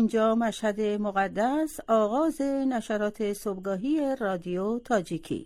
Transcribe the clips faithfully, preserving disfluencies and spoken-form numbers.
اینجا مشهد مقدس، آغاز نشرات صبحگاهی رادیو تاجیکی.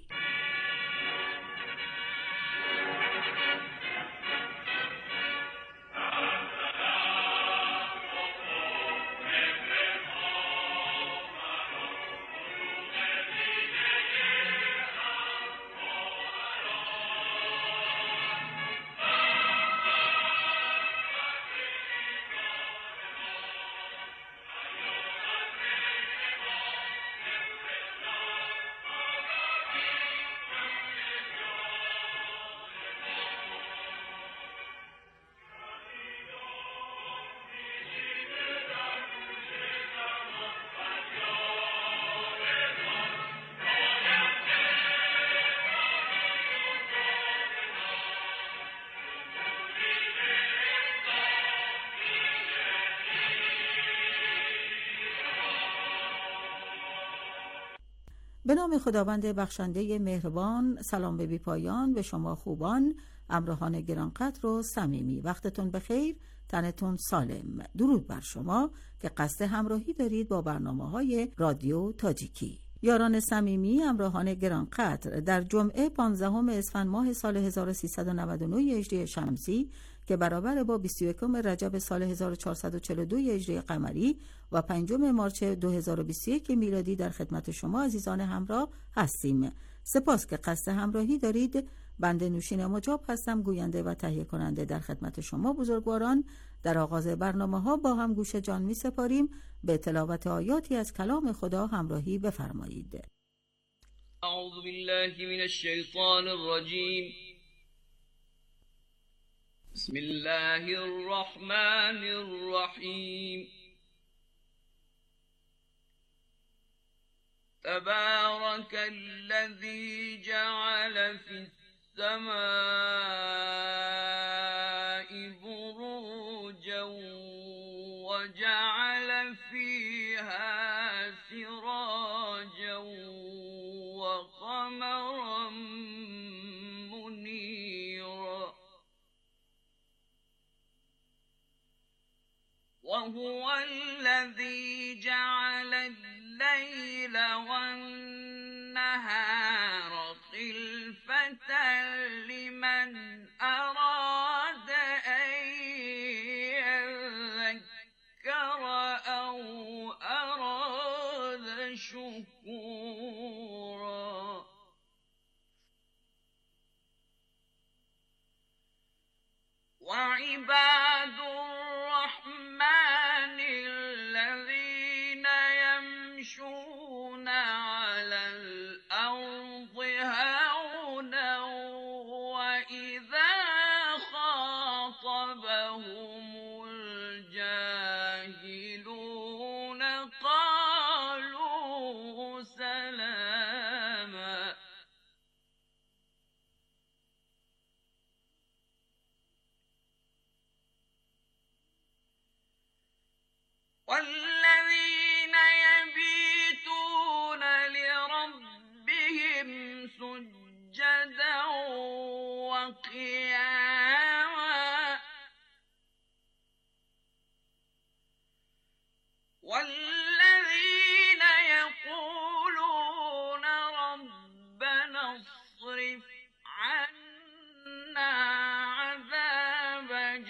به نام خداوند بخشنده مهربان. سلام به بی پایان به شما خوبان، همراهان گرانقدر و صمیمی. وقتتون بخیر، تنتون سالم. درود بر شما که قصد همراهی دارید با برنامه‌های رادیو تاجیکی. یاران صمیمی، همراهان گرانقدر، در جمعه پانزدهم اسفند ماه سال هزار و سیصد و نود و نه هجری شمسی که برابر با بیست و یکم رجب سال هزار و چهارصد و چهل و دو هجری قمری و پنجم مارس دو هزار و بیست و یک میلادی در خدمت شما عزیزان همراه هستیم. سپاس که قصد همراهی دارید. بنده نوشین مجاب هستم، گوینده و تهیه کننده در خدمت شما بزرگواران. در آغاز برنامه ها با هم گوش جان می سپاریم. به تلاوت آیاتی از کلام خدا همراهی بفرمایید. اعوذ بالله من الشیطان الرجیم. بسم الله الرحمن الرحیم. تبارك الذي جعل في السماء بروجا وجعل فيها سراجا وقمرا منيرا وهو الذي جعل الليل والنهار خلفة لمن أراد أن يذكر أو أراد شكورا وعباد الرحمن الذين يمشون على الأرض هونا وإذا خاطبهم الجاهلون قالوا سلاما والذين يبيتون لربهم سجدا وقياما والذين يقولون ربنا اصرف عنا عذاب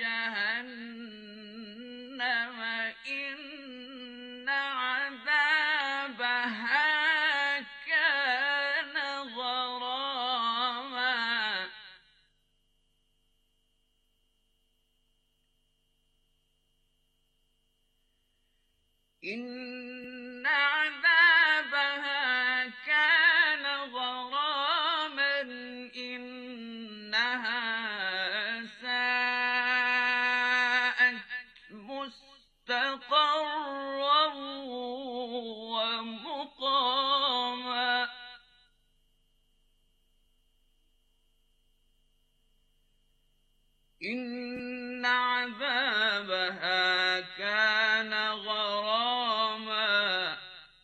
جهنم إن عذابها كان غراما إن عذابها كان غراما إنها ساءت مستقرا ومقاما إن عذابها كان غراما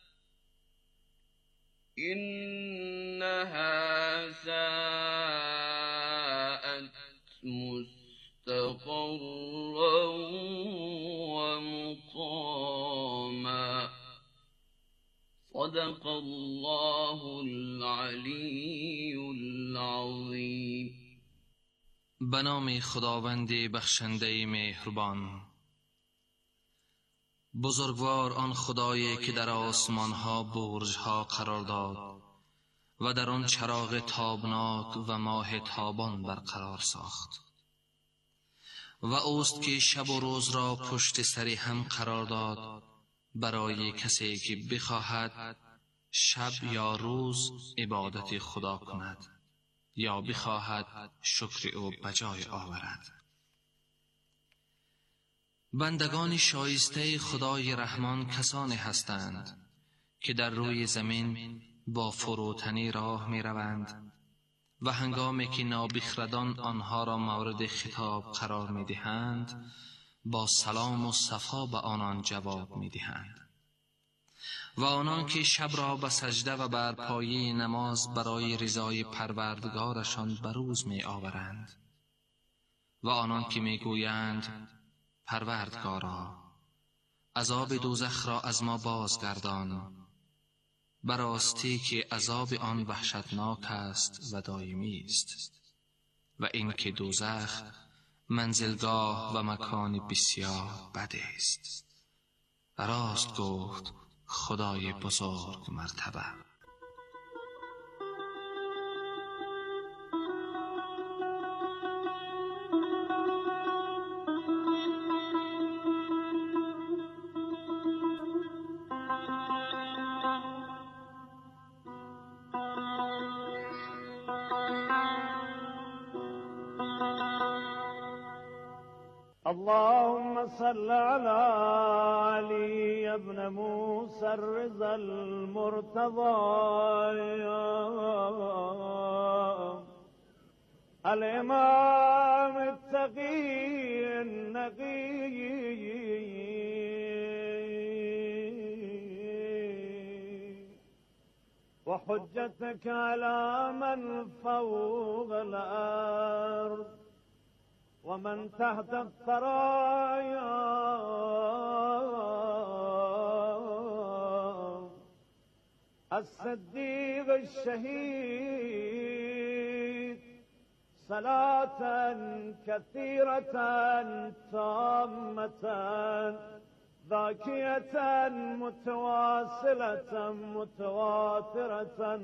إنها ساءت مستقرا ومقاما صدق الله العلی العظیم. به نام خداوند بخشنده مهربان. بزرگوار آن خدایی که در آسمان ها برج ها قرار داد و در آن چراغ تابناک و ماه تابان برقرار ساخت، و اوست که شب و روز را پشت سر هم قرار داد برای کسی که بخواهد شب یا روز عبادت خدا کند یا بخواهد شکر او بجای آورد. بندگان شایسته خدای رحمان کسانی هستند که در روی زمین با فروتنی راه می روند و هنگامی که نابخردان آنها را مورد خطاب قرار می دهند با سلام و صفا به آنان جواب می دهند. و آنان که شب را به سجده و بر پایه نماز برای رضای پروردگارشان بروز می آورند. و آنان که می گویند پروردگارا عذاب دوزخ را از ما بازگردان، براستی که عذاب آن وحشتناک است و دائمی است، و این که دوزخ منزلگاه و مکان بسیار بد است. راست گفت خدای بزرگ مرتبه. اللهم صل على علي بن موسى الرضا المرتضى الإمام التقي النقي وحجتك على من فوق الأرض ومن تحت الثرايا الصديق الشهيد صلاة كثيرة تامة ذاكية متواصلة متواترة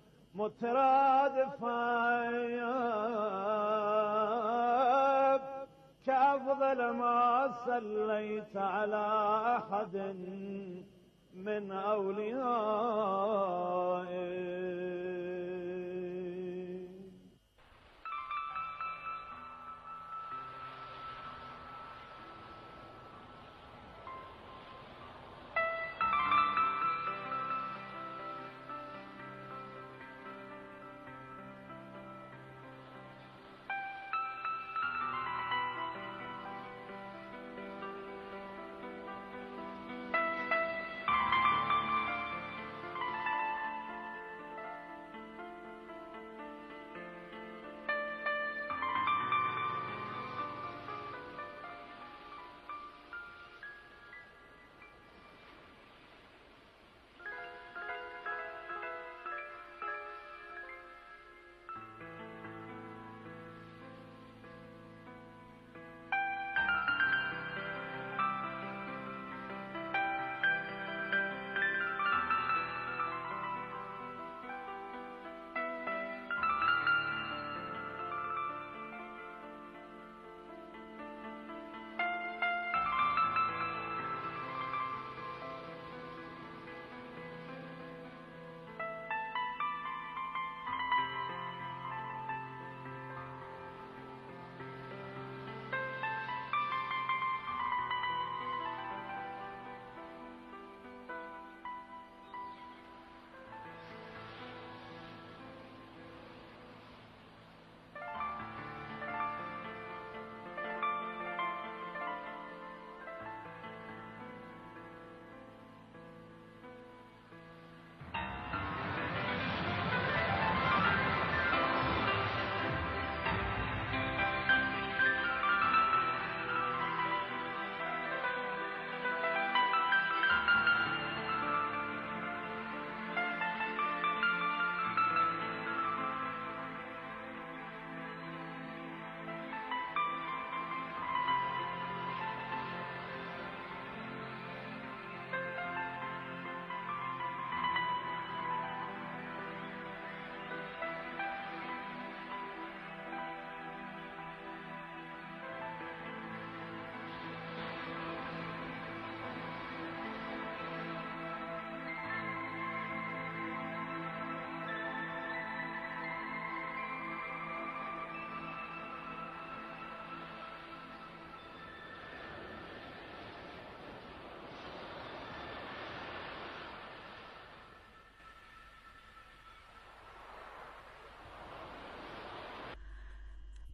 مترادفة كأفضل ما صليت على أحد من أوليائك.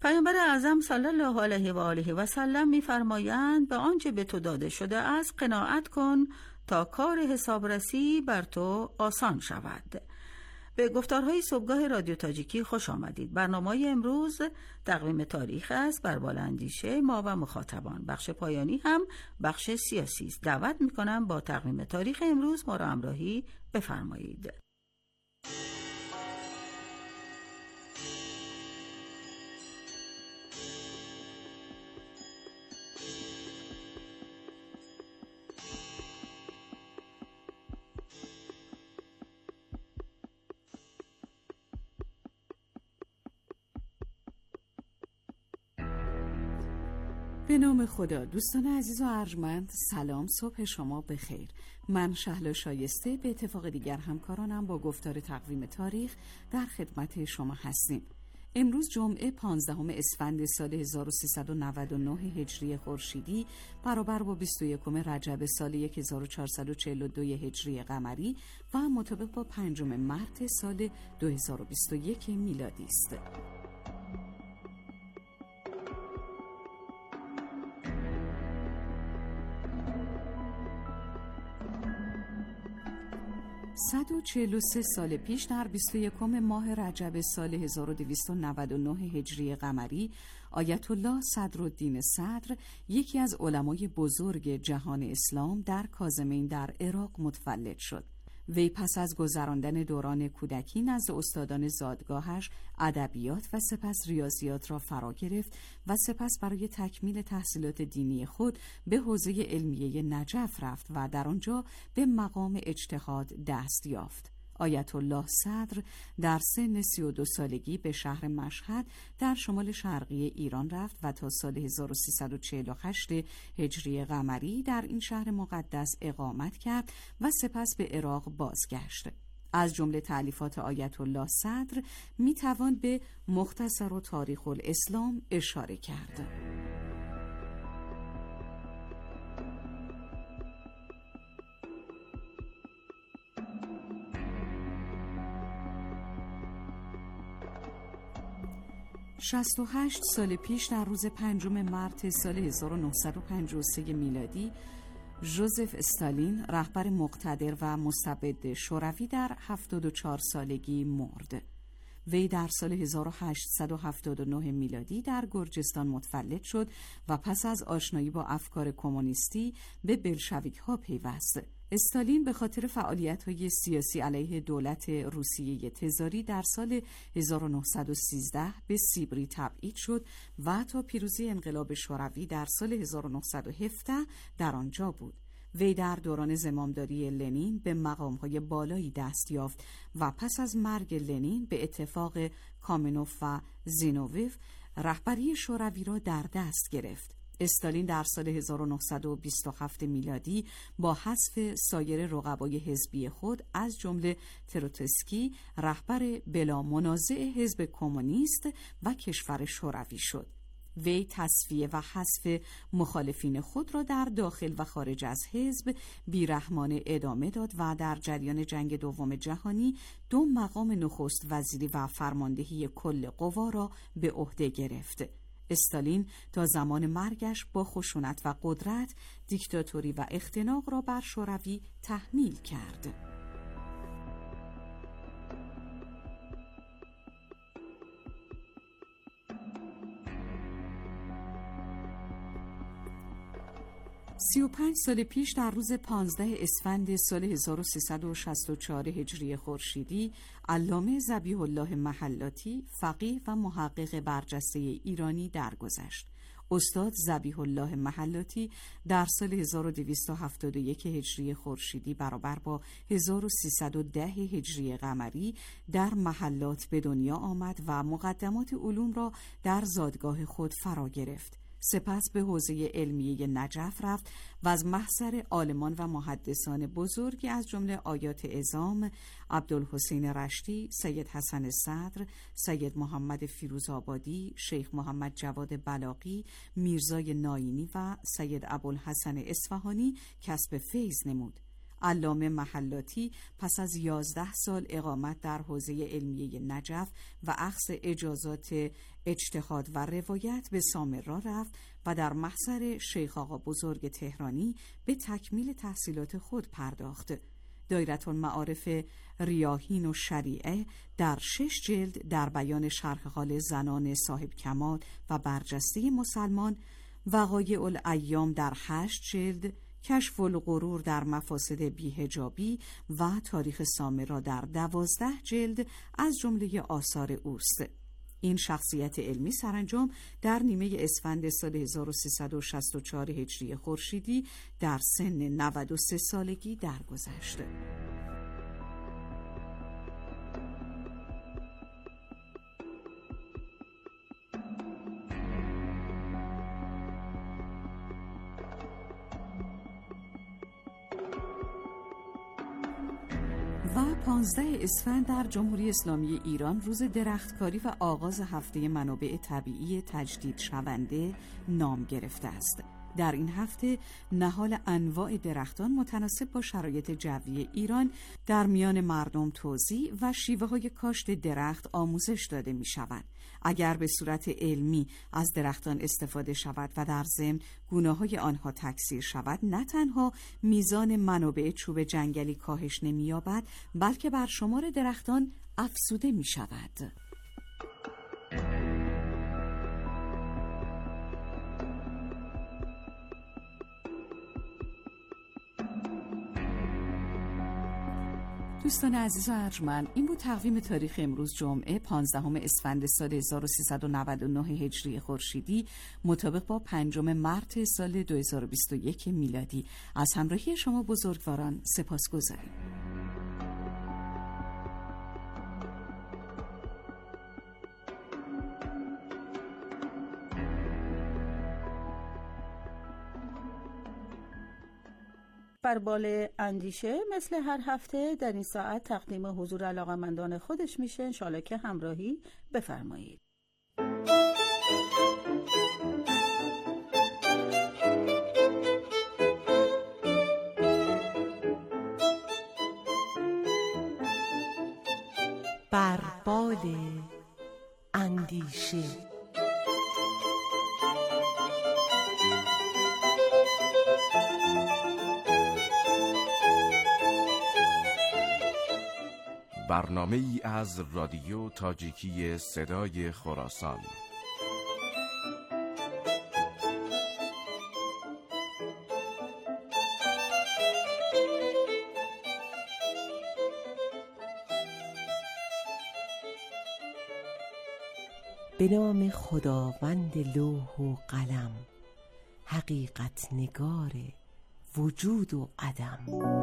پیامبر اعظم صلی الله علیه و آله و سلم می‌فرمایند به آنچه به تو داده شده است قناعت کن تا کار حسابرسی بر تو آسان شود. به گفتارهای صبحگاه رادیو تاجیکی خوش آمدید. برنامه امروز تقویم تاریخ است بر بالاندیشه ما و مخاطبان. بخش پایانی هم بخش سیاسی است. دعوت می‌کنم با تقویم تاریخ امروز ما را همراهی بفرمایید. به نام خدا. دوستان عزیز و ارجمند، سلام، صبح شما بخیر. من شهلا شایسته به اتفاق دیگر همکارانم با گفتار تقویم تاریخ در خدمت شما هستیم. امروز جمعه پانزدهم اسفند سال هزار و سیصد و نود و نه هجری خورشیدی برابر با بیست و یکم رجب سال هزار و چهارصد و چهل و دو هجری قمری و مطابق با پنجم مارس سال دو هزار و بیست و یک میلادی است. صد و چهل و سه سال پیش در بیست و یکم ماه رجب سال هزار و دویست و نود و نه هجری قمری آیت الله صدرالدین صدر، یکی از علمای بزرگ جهان اسلام، در کاظمین در عراق متولد شد. وی پس از گذراندن دوران کودکی نزد استادان زادگاهش ادبیات و سپس ریاضیات را فرا گرفت و سپس برای تکمیل تحصیلات دینی خود به حوزه علمیه نجف رفت و در آنجا به مقام اجتهاد دست یافت. آیت الله صدر در سن سی و دو سالگی به شهر مشهد در شمال شرقی ایران رفت و تا سال هزار و سیصد و چهل و هشت هجری قمری در این شهر مقدس اقامت کرد و سپس به عراق بازگشت. از جمله تألیفات آیت الله صدر می توان به مختصر و تاریخ الاسلام اشاره کرد. شصت و هشت سال پیش در روز پنجم مارس سال هزار و نهصد و پنجاه و سه میلادی ژوزف استالین، رهبر مقتدر و مستبد شوروی، در هفتاد و چهار سالگی مرد. وی در سال هزار و هشتصد و هفتاد و نه میلادی در گرجستان متولد شد و پس از آشنایی با افکار کمونیستی به بلشویک ها پیوست. استالین به خاطر فعالیت‌های سیاسی علیه دولت روسیه تزاری در سال هزار و نهصد و سیزده به سیبری تبعید شد و تا پیروزی انقلاب شوروی در سال هزار و نهصد و هفده در آنجا بود. وی در دوران زمامداری لنین به مقام‌های بالایی دست یافت و پس از مرگ لنین به اتفاق کامنوف و زینووف رهبری شوروی را در دست گرفت. استالین در سال هزار و نهصد و بیست و هفت میلادی با حذف سایر رقبای حزبی خود از جمله تروتسکی رهبر بلا منازع حزب کمونیست و کشور شوروی شد. وی تصفیه و حذف مخالفین خود را در داخل و خارج از حزب بیرحمانه ادامه داد و در جریان جنگ دوم جهانی دو مقام نخست وزیری و فرماندهی کل قوا را به عهده گرفت. استالین تا زمان مرگش با خشونت و قدرت دیکتاتوری و اختناق را بر شوروی تحمیل کرد. سی و پنج سال پیش در روز پانزده اسفند سال هزار و سیصد و شصت و چهار هجری خورشیدی علامه ذبیح الله محلاتی، فقیه و محقق برجسته ایرانی درگذشت. استاد ذبیح الله محلاتی در سال هزار و دویست و هفتاد و یک هجری خورشیدی برابر با هزار و سیصد و ده هجری قمری در محلات به دنیا آمد و مقدمات علوم را در زادگاه خود فرا گرفت. سپس به حوزه علمیه نجف رفت و از محضر عالمان و محدثان بزرگی از جمله آیات اعظام عبدالحسین رشتی، سید حسن صدر، سید محمد فیروزآبادی، شیخ محمد جواد بلاغی، میرزای ناینی و سید ابوالحسن اصفهانی کسب فیض نمود. علامه محلاتی پس از یازده سال اقامت در حوزه علمیه نجف و اخذ اجازات اجتهاد و روایت به سامرا رفت و در محضر شیخ آقا بزرگ تهرانی به تکمیل تحصیلات خود پرداخت. دایره المعارف ریاحین و شریعه در شش جلد در بیان شرح حال زنان صاحب کمال و برجسته مسلمان، وقایع الایام در هشت جلد، کشف الغرور در مفاسد بی‌حجابی و تاریخ سامرا در دوازده جلد از جمله آثار اوست. این شخصیت علمی سرانجام در نیمه اسفند سال هزار و سیصد و شصت و چهار هجری خورشیدی در سن نود و سه سالگی درگذشت. و پانزده اسفند در جمهوری اسلامی ایران روز درختکاری و آغاز هفته منابع طبیعی تجدید شونده نام گرفته است. در این هفته نهال انواع درختان متناسب با شرایط جوی ایران در میان مردم توزیع و شیوه های کاشت درخت آموزش داده می شود. اگر به صورت علمی از درختان استفاده شود و در ضمن گونه‌های آنها تکثیر شود، نه تنها میزان منابع چوب جنگلی کاهش نمی‌یابد، بلکه بر شمار درختان افزوده می شود. دوستان عزیز و ارجمند، این بود تقویم تاریخ امروز جمعه پانزدهم اسفند سال هزار و سیصد و نود و نه هجری خورشیدی مطابق با پنجم مارس سال دو هزار و بیست و یک میلادی. از همراهی شما بزرگواران سپاسگزاریم. بربال اندیشه مثل هر هفته در این ساعت تقدیم حضور علاقه‌مندان خودش میشه. انشالله که همراهی بفرمایید. بربال اندیشه. برنامه ای از رادیو تاجیکی صدای خراسان. به نام خداوند لوح و قلم، حقیقت نگار وجود و عدم.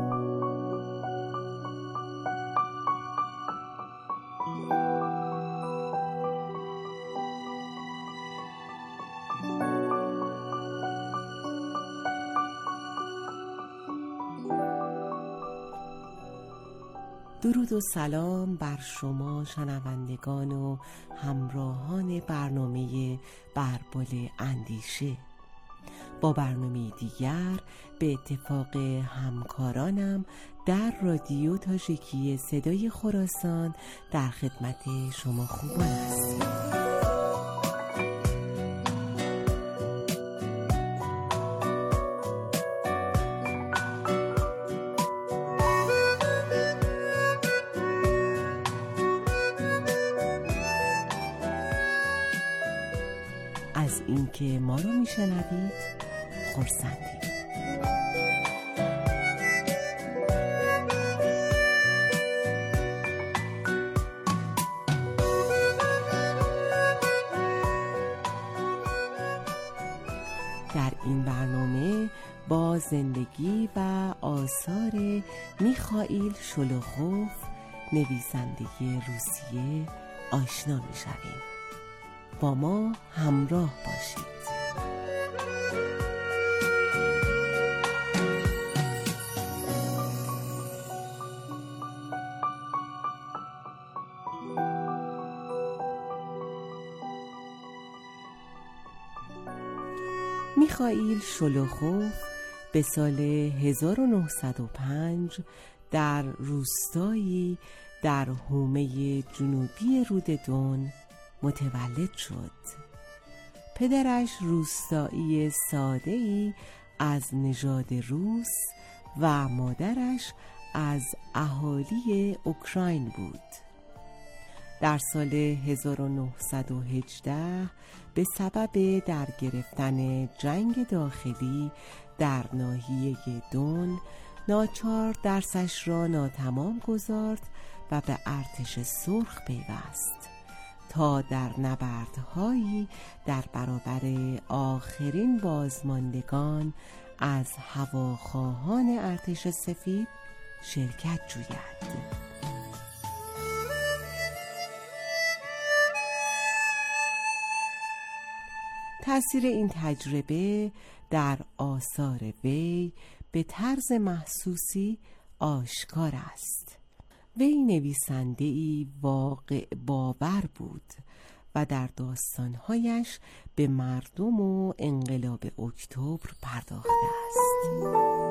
درود و سلام بر شما شنوندگان و همراهان برنامه بربال اندیشه. با برنامه دیگر به اتفاق همکارانم در رادیو تاجیکی صدای خراسان در خدمت شما خوبان هستیم. از اینکه ما رو میشنوید خرسندیم. در این برنامه با زندگی و آثار میخائیل شولوخوف، نویسنده روسیه، آشنا میشویم. با ما همراه باشید. میخائیل شولوخوف به سال هزار و نهصد و پنج در روستایی در حومه جنوبی رود دون متولد شد. پدرش روستایی ساده‌ای از نژاد روس و مادرش از اهالی اوکراین بود. در سال هزار و نهصد و هجده به سبب در گرفتن جنگ داخلی در ناحیه دون ناچار درسش را ناتمام گذارد و به ارتش سرخ پیوست تا در نبردهایی در برابر آخرین بازماندگان از هواخواهان ارتش سفید شرکت جوید. تأثیر این تجربه در آثار وی به طرز محسوسی آشکار است. وی نویسنده‌ای واقع باور بود و در داستانهایش به مردم و انقلاب اکتبر پرداخته است.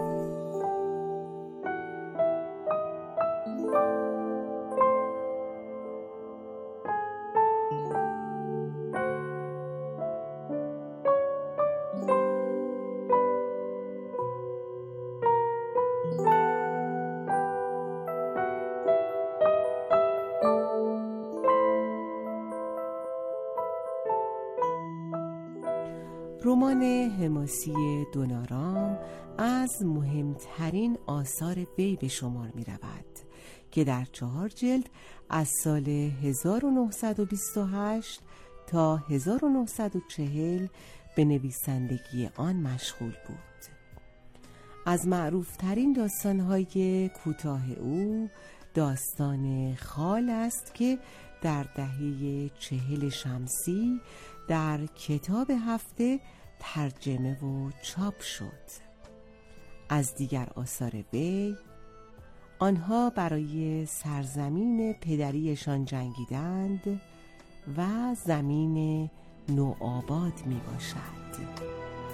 رمان حماسی دونارام از مهمترین آثار وی به شمار می رود که در چهار جلد از سال هزار و نهصد و بیست و هشت تا هزار و نهصد و چهل به نویسندگی آن مشغول بود. از معروفترین داستانهای کوتاه او داستان خال است که در دهه چهل شمسی در کتاب هفته ترجمه و چاپ شد. از دیگر آثار وی آنها برای سرزمین پدریشان جنگیدند و زمین نوآباد می باشد.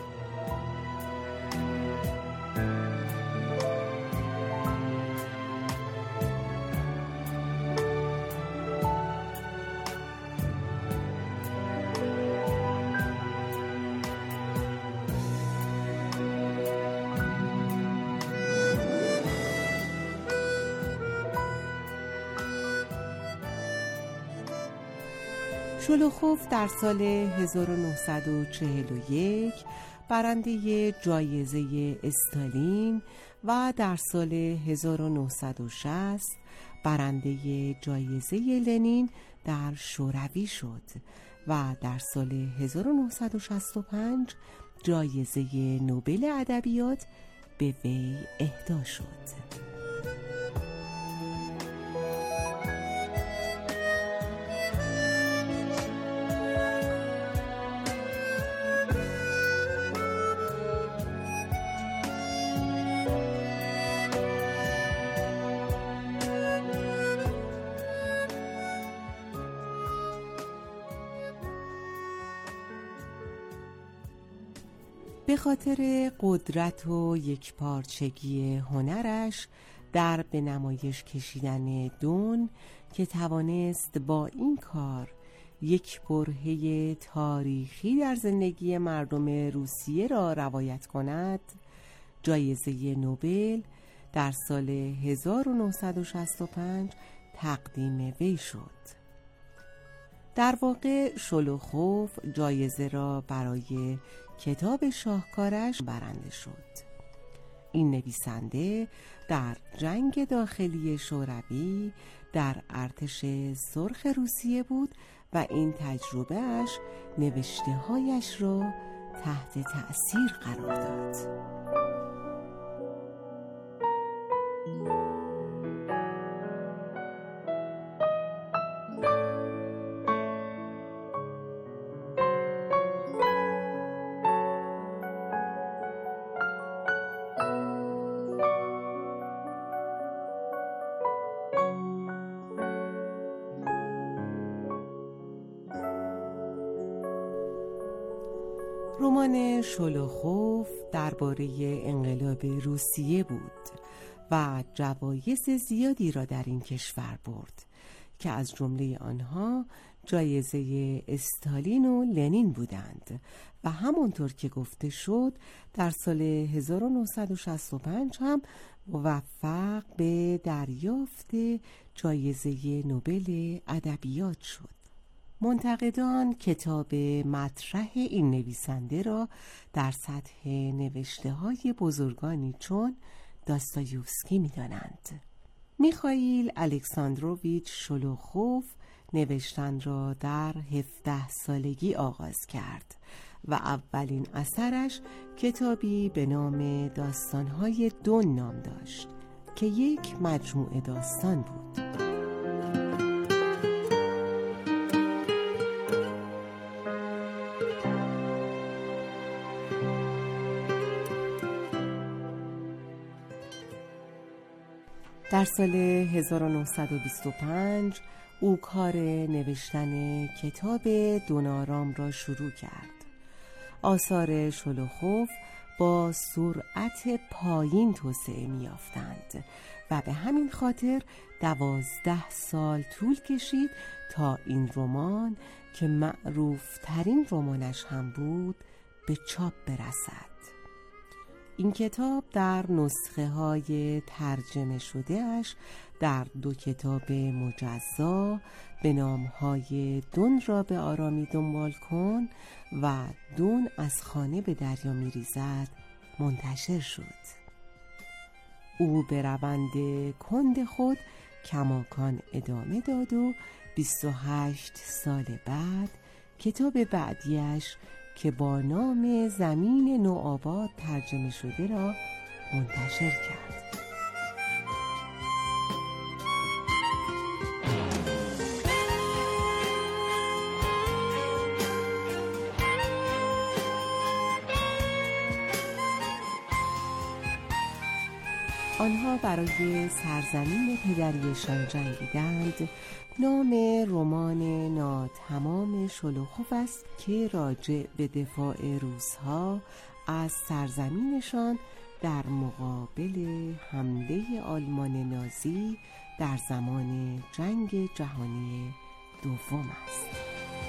شولوخوف در سال هزار و نهصد و چهل و یک برنده جایزه استالین و در سال هزار و نهصد و شصت برنده جایزه لنین در شوروی شد و در سال هزار و نهصد و شصت و پنج جایزه نوبل ادبیات به وی اهدا شد. به خاطر قدرت و یکپارچگی هنرش در به نمایش کشیدن دون که توانست با این کار یک برهه تاریخی در زندگی مردم روسیه را روایت کند، جایزه نوبل در سال هزار و نهصد و شصت و پنج تقدیم وی شد. در واقع شولوخوف جایزه را برای کتاب شاهکارش برنده شد. این نویسنده در جنگ داخلی شوروی در ارتش سرخ روسیه بود و این تجربهش نوشته‌هایش را تحت تأثیر قرار داد. رمان شولوخوف درباره انقلاب روسیه بود و جوایز زیادی را در این کشور برد که از جمله آنها جایزه استالین و لنین بودند و همونطور که گفته شد در سال هزار و نهصد و شصت و پنج هم موفق به دریافت جایزه نوبل ادبیات شد. منتقدان کتاب مطرح این نویسنده را در سطح نوشته‌های بزرگانی چون داستایوفسکی می‌دانند. میخائیل الکساندروویچ شولوخوف نوشتن را در هفده سالگی آغاز کرد و اولین اثرش کتابی به نام داستان‌های دون نام داشت که یک مجموعه داستان بود. در سال هزار و نهصد و بیست و پنج او کار نوشتن کتاب دونارام را شروع کرد. آثار شولوخوف با سرعت پایین توسعه می‌یافتند و به همین خاطر دوازده سال طول کشید تا این رمان که معروف ترین رمانش هم بود به چاپ برسد. این کتاب در نسخه های ترجمه شده اش در دو کتاب مجزا به نام های دون را به آرامی دنبال کن و دون از خانه به دریا می ریزد منتشر شد. او به روند کند خود کماکان ادامه داد و بیست و هشت سال بعد کتاب بعدیش که با نام زمین نوآباد ترجمه شده را منتشر کرد. آنها برای سرزمین پدریشان جنگیدند. نام رمان ناتمام شولوخوف است که راجع به دفاع روس‌ها از سرزمینشان در مقابل حمله آلمان نازی در زمان جنگ جهانی دوم است.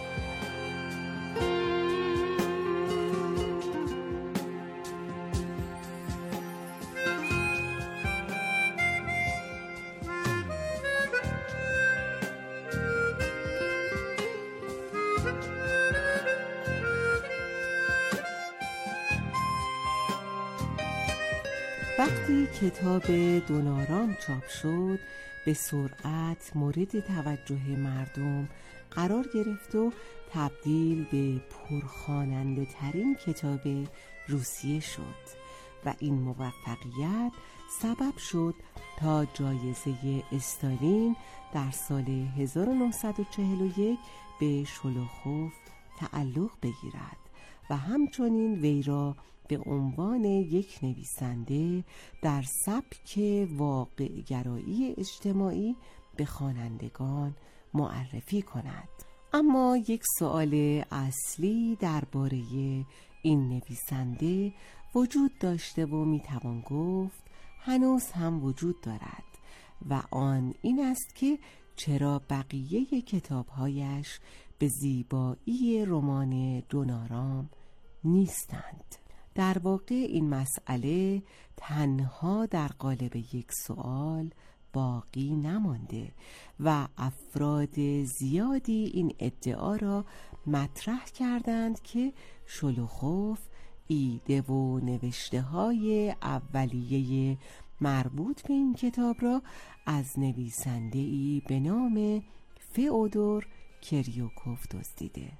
وقتی کتاب دونارام چاپ شد به سرعت مورد توجه مردم قرار گرفت و تبدیل به پرخواننده ترین کتاب روسیه شد و این موفقیت سبب شد تا جایزه استالین در سال هزار و نهصد و چهل و یک به شولوخوف تعلق بگیرد و همچنین وی را به عنوان یک نویسنده در سبک واقع‌گرایی اجتماعی به خوانندگان معرفی کند. اما یک سوال اصلی درباره این نویسنده وجود داشته و میتوان گفت هنوز هم وجود دارد و آن این است که چرا بقیه کتابهایش به زیبایی رمان دونارام نیستند. در واقع این مسئله تنها در قالب یک سوال باقی نمانده و افراد زیادی این ادعا را مطرح کردند که شولوخوف ایده و نوشته های اولیه مربوط به این کتاب را از نویسنده‌ای به نام فئودور کریوکوف دزدیده.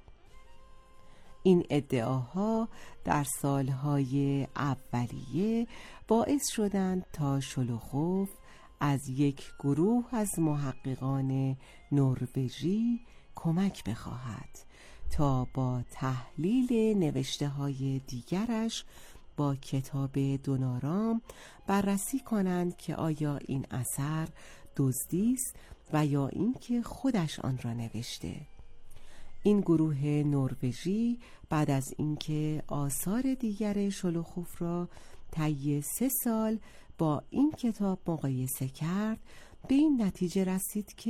این ادعاها در سالهای اولیه باعث شدند تا شولوخوف از یک گروه از محققان نروژی کمک بخواهد تا با تحلیل نوشته‌های دیگرش با کتاب دونارام بررسی کنند که آیا این اثر دزدی است و یا اینکه خودش آن را نوشته. این گروه نروژی بعد از اینکه آثار دیگر شولوخوف را طی سه سال با این کتاب مقایسه کرد به این نتیجه رسید که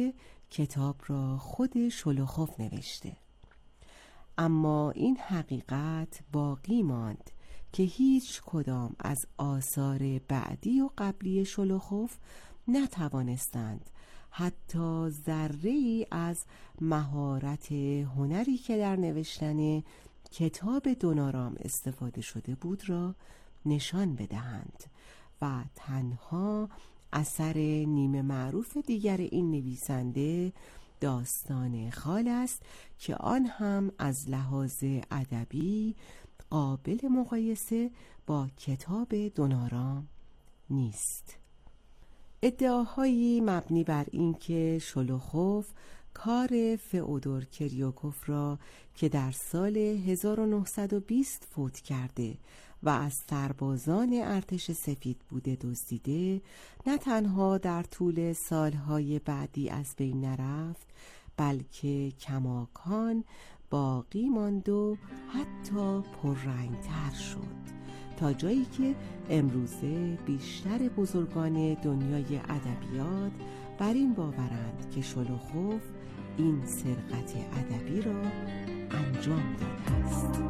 کتاب را خود شولوخوف نوشته. اما این حقیقت باقی ماند که هیچ کدام از آثار بعدی و قبلی شولوخوف نتوانستند حتی ذره‌ای از مهارت هنری که در نوشتن کتاب دونارام استفاده شده بود را نشان بدهند و تنها اثر نیمه معروف دیگر این نویسنده داستان خال است که آن هم از لحاظ ادبی قابل مقایسه با کتاب دونارام نیست. ادعاهایی مبنی بر اینکه شولوخوف کار فئودور کریوکوف را که در سال هزار و نهصد و بیست فوت کرده و از سربازان ارتش سفید بوده دزدیده، نه تنها در طول سالهای بعدی از بین نرفت، بلکه کماکان باقی ماند و حتی پررنگتر شد، تا جایی که امروزه بیشتر بزرگان دنیای ادبیات بر این باورند که شولوخوف این سرقت ادبی را انجام داده است.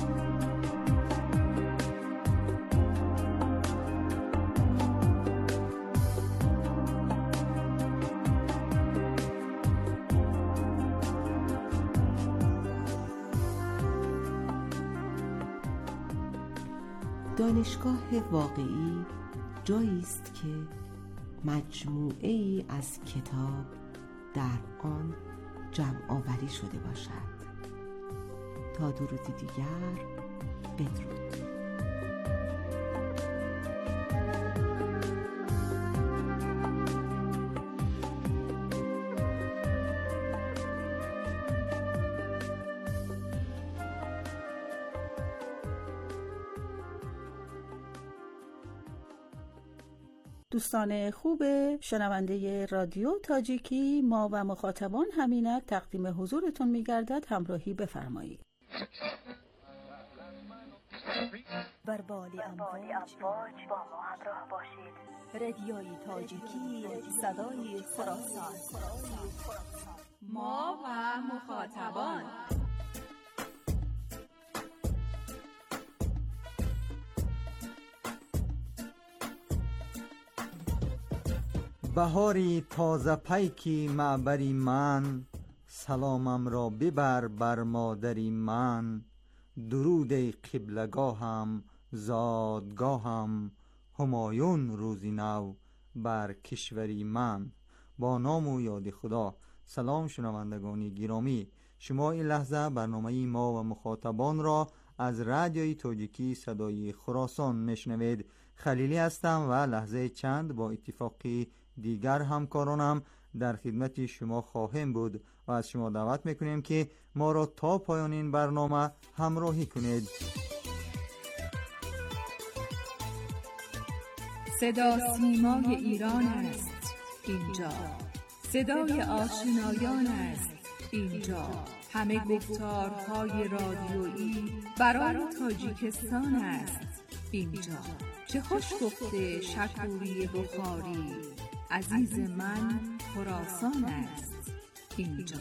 دانشگاه واقعی جایی است که مجموعه ای از کتاب در آن جمع آوری شده باشد. تا درودی دیگر، بدرود. دوستان خوب شنونده رادیو تاجیکی، ما و مخاطبان همینک تقدیم حضورتون می‌گردد. همراهی بفرمایید. بر بالی امواج با ما همراه باشید. رادیوی تاجیکی، صدای خراسان. ما و مخاطبان. بهاری تازه پیکی معبری من، سلامم را ببر بر مادری من. درود ای قبلگاهم زادگاهم، همایون روزی نو بر کشوری من. با نام و یاد خدا. سلام شنوندگان گرامی، شما این لحظه برنامه ما و مخاطبان را از رادیوی تاجیکی صدای خراسان میشنوید. خلیلی هستم و لحظه چند با اتفاقی دیگر همکارانم در خدمت شما خواهیم بود و از شما دعوت میکنیم که ما را تا پایان این برنامه همراهی کنید. صدا سیمای ایران است اینجا، صدای آشنایان است اینجا، همه گفتارهای رادیویی برای تاجیکستان است اینجا. چه خوش گفته شکوری بخاری، عزیز من خراسان است اینجا.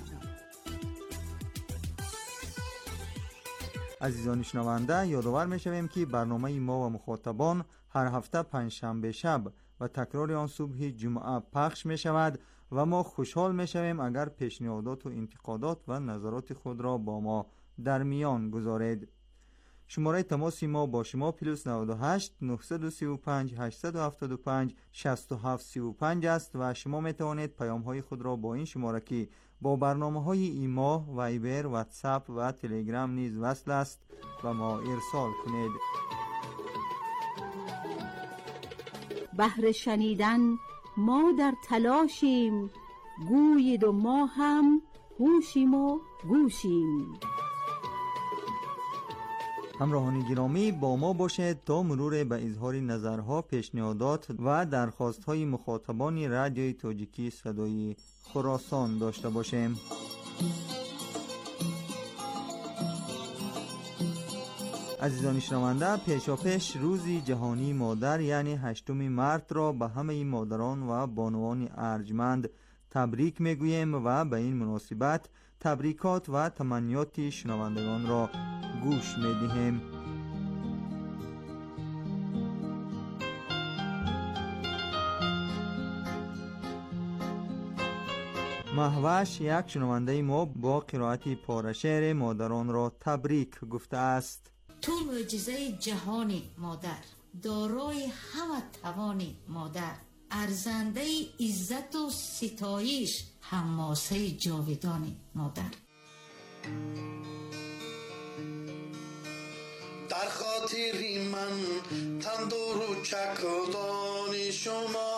عزیزان شنونده، یادآور میشویم که برنامه ما و مخاطبان هر هفته پنجشنبه شب و تکرار آن صبح جمعه پخش می شود و ما خوشحال می شویم اگر پیشنهادات و انتقادات و نظرات خود را با ما در میان گذارید. شماره تماس ما با شما پلوس نود و هشت نهصد و سی و پنج هشتصد و هفتاد و پنج شصت و هفت سی و پنج است و شما می توانید پیام های خود را با این شماره که با برنامه های ایما، وایبر، واتساپ و تلگرام نیز وصل است و ما ارسال کنید. بهر شنیدن ما در تلاشیم، گویید و ما هم هوشیم و گوشیم. همراهان گرامی، با ما باشید تا مرور به اظهار نظرها، پیشنهادات و درخواست‌های مخاطبان رادیوی تاجیکی صدای خراسان داشته باشیم. عزیزان شنونده، پیشاپیش روزی جهانی مادر یعنی هشتم مارس را به همه مادران و بانوان ارجمند تبریک میگوییم و به این مناسبت تبریکات و تمنیات شنوندگان را گوش میدهیم. مهوش یک شنونده ما با قرائت پاره شعر مادران را تبریک گفته است. تو معجزه جهانی مادر، دارای همه توانی مادر، ارزنده عزت و ستایش، حماسه جاودانی مادر. در خاطری من تندور و چکدان شما،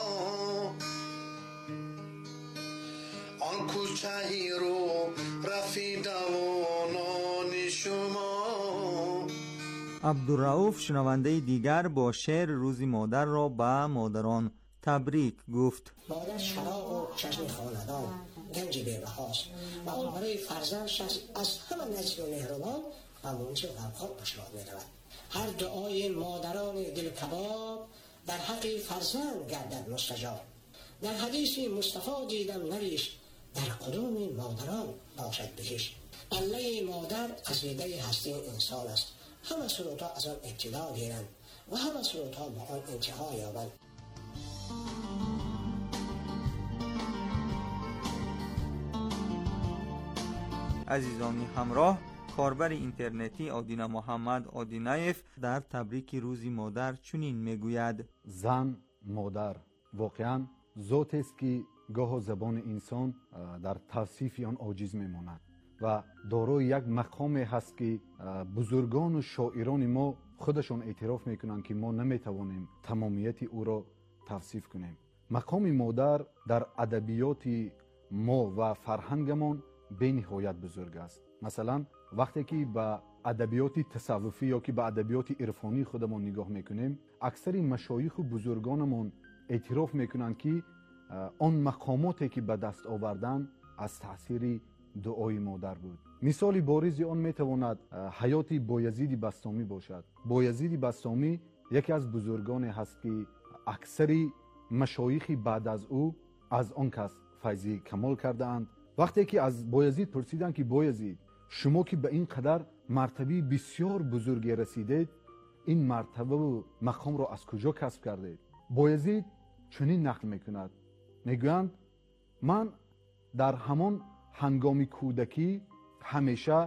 آن کوچه‌ای رو رفی دوانان شما. عبدالرؤوف شنونده دیگر با شعر روز مادر را به مادران تبریک گفت. مادر شراب و چشم خاندان گنج بی‌بهاست و آن برای فرزندش از همه نزد و مهربان و منصف و غمخوار بشنود می‌رود. هر دعای مادران دل کباب در حق فرزند گردد مستجاب. در حدیث مصطفی دیدم نویس، در قدوم مادران باشد بهش. الله مادر قصیده هستی انسان است. همه سرودها از آن ابتدا گیرند و همه سرودها به آن انتها یابند. عزیزان همراه، کاربر اینترنتی آدینه محمد آدینایف در تبریک روز مادر چنین میگوید: زن، مادر واقعا ذاتی است که گاه زبان انسان در توصیف آن عاجز میماند و دارای یک مقام هست که بزرگان و شاعران ما خودشون اعتراف میکنند که ما نمیتوانیم تمامیت او را توصیف کنیم. مقام مادر در ادبیات ما و فرهنگمان به نهایت بزرگ است. مثلا وقتی که به ادبیات تصوفی یا که به ادبیات عرفانی خودمان نگاه میکنیم، اکثر مشایخ و بزرگانمان اعتراف میکنند که آن مقاماتی که به دست آوردن از تأثیر دعای مادر بود. مثال بارزی آن میتواند حیات بایزید بسطامی باشد. بایزید بسطامی یکی از بزرگان هست که اکثر مشایخ بعد از او از آن کس فیض کمال کردند. وقتی که از بایزید پرسیدند که بایزید، شما که به این قدر مرتبه بسیار بزرگی رسیدید، این مرتبه و مقام را از کجا کسب کردید؟ بایزید چنین نقل میکند، میگویند من در همان هنگام کودکی همیشه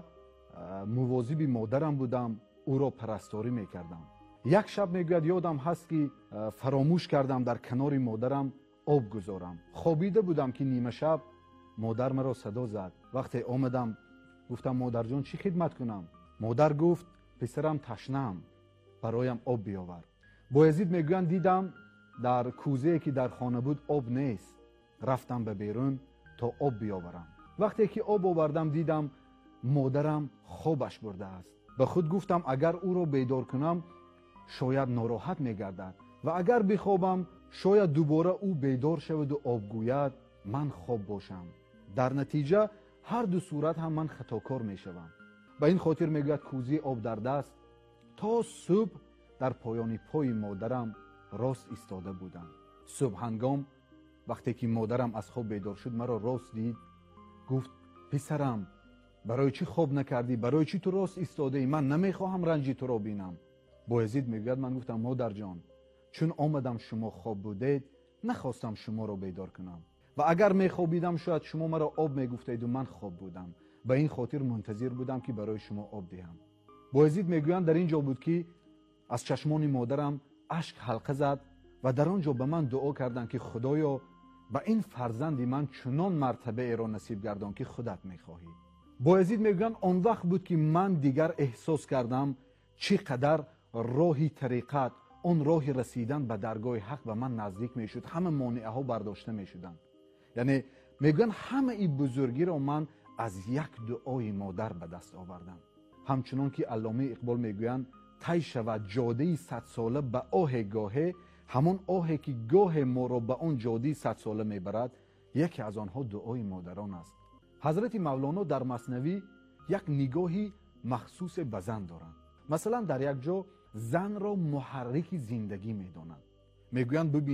مواظب مادرم بودم، او را پرستاری میکردم. یک شب میگوید یادم هست که فراموش کردم در کنار مادرم آب گذارم. خوابیده بودم که نیمه شب مادر مرا صدا زد. وقتی آمدم گفتم مادر جان چی خدمت کنم؟ مادر گفت پسرم تشنه‌ام، برایم آب بیاور. بایزید میگویند دیدم در کوزه‌ای که در خانه بود آب نیست، رفتم به بیرون تا آب بیاورم. وقتی که آب آوردم دیدم مادرم خوابش برده است. به خود گفتم اگر او را بیدار کنم شاید ناراحت میگردد و اگر بخوابم شاید دوباره او بیدار شود و آب گوید من خواب باشم. در نتیجه هر دو صورت هم من خطاکار میشوم. به این خاطر میگوید کوزه آب در دست تا صبح در پایان پای مادرم راست ایستاده بودم. صبح هنگام وقتی که مادرم از خواب بیدار شد مرا راست دید، گفت پسرم برای چی خواب نکردی؟ برای چی تو راست ایستاده ای؟ من نمیخواهم رنجی تو را بینم. بایزید میگوید من گفتم مادر جان چون آمدم شما خواب بودید نخواستم شما را بیدار کنم و اگر میخوابیدم شاید شما مرا آب میگفتید و من خواب بودم، به این خاطر منتظر بودم که برای شما آب دهم. بایزید میگویند در اینجا بود که از چشمان مادرم اشک حلقه زد و در آنجا به من دعا کردند که خدایا به این فرزندی من چنان مرتبه ای را نصیب گردان که خودت میخواهی. بایزید میگویند آن وقت بود که من دیگر احساس کردم چقدر راهی طریقت، اون راه رسیدن به درگاه حق به من نزدیک میشد. همه مانعه ها برداشته میشدند. یعنی میگن همه این بزرگی را من از یک دعای مادر به دست آوردم. همچنان که علامه اقبال میگویند طی شود جاده صد ساله به آه گاهه، همون آهی که گاه ما را به آن جاده صد ساله میبرد یکی از آنها دعای مادران است. حضرت مولانا در مثنوی یک نگاهی مخصوص به زن دارند. مثلا در یک جا زن را محرک زندگی میدانند. میگویند ببینید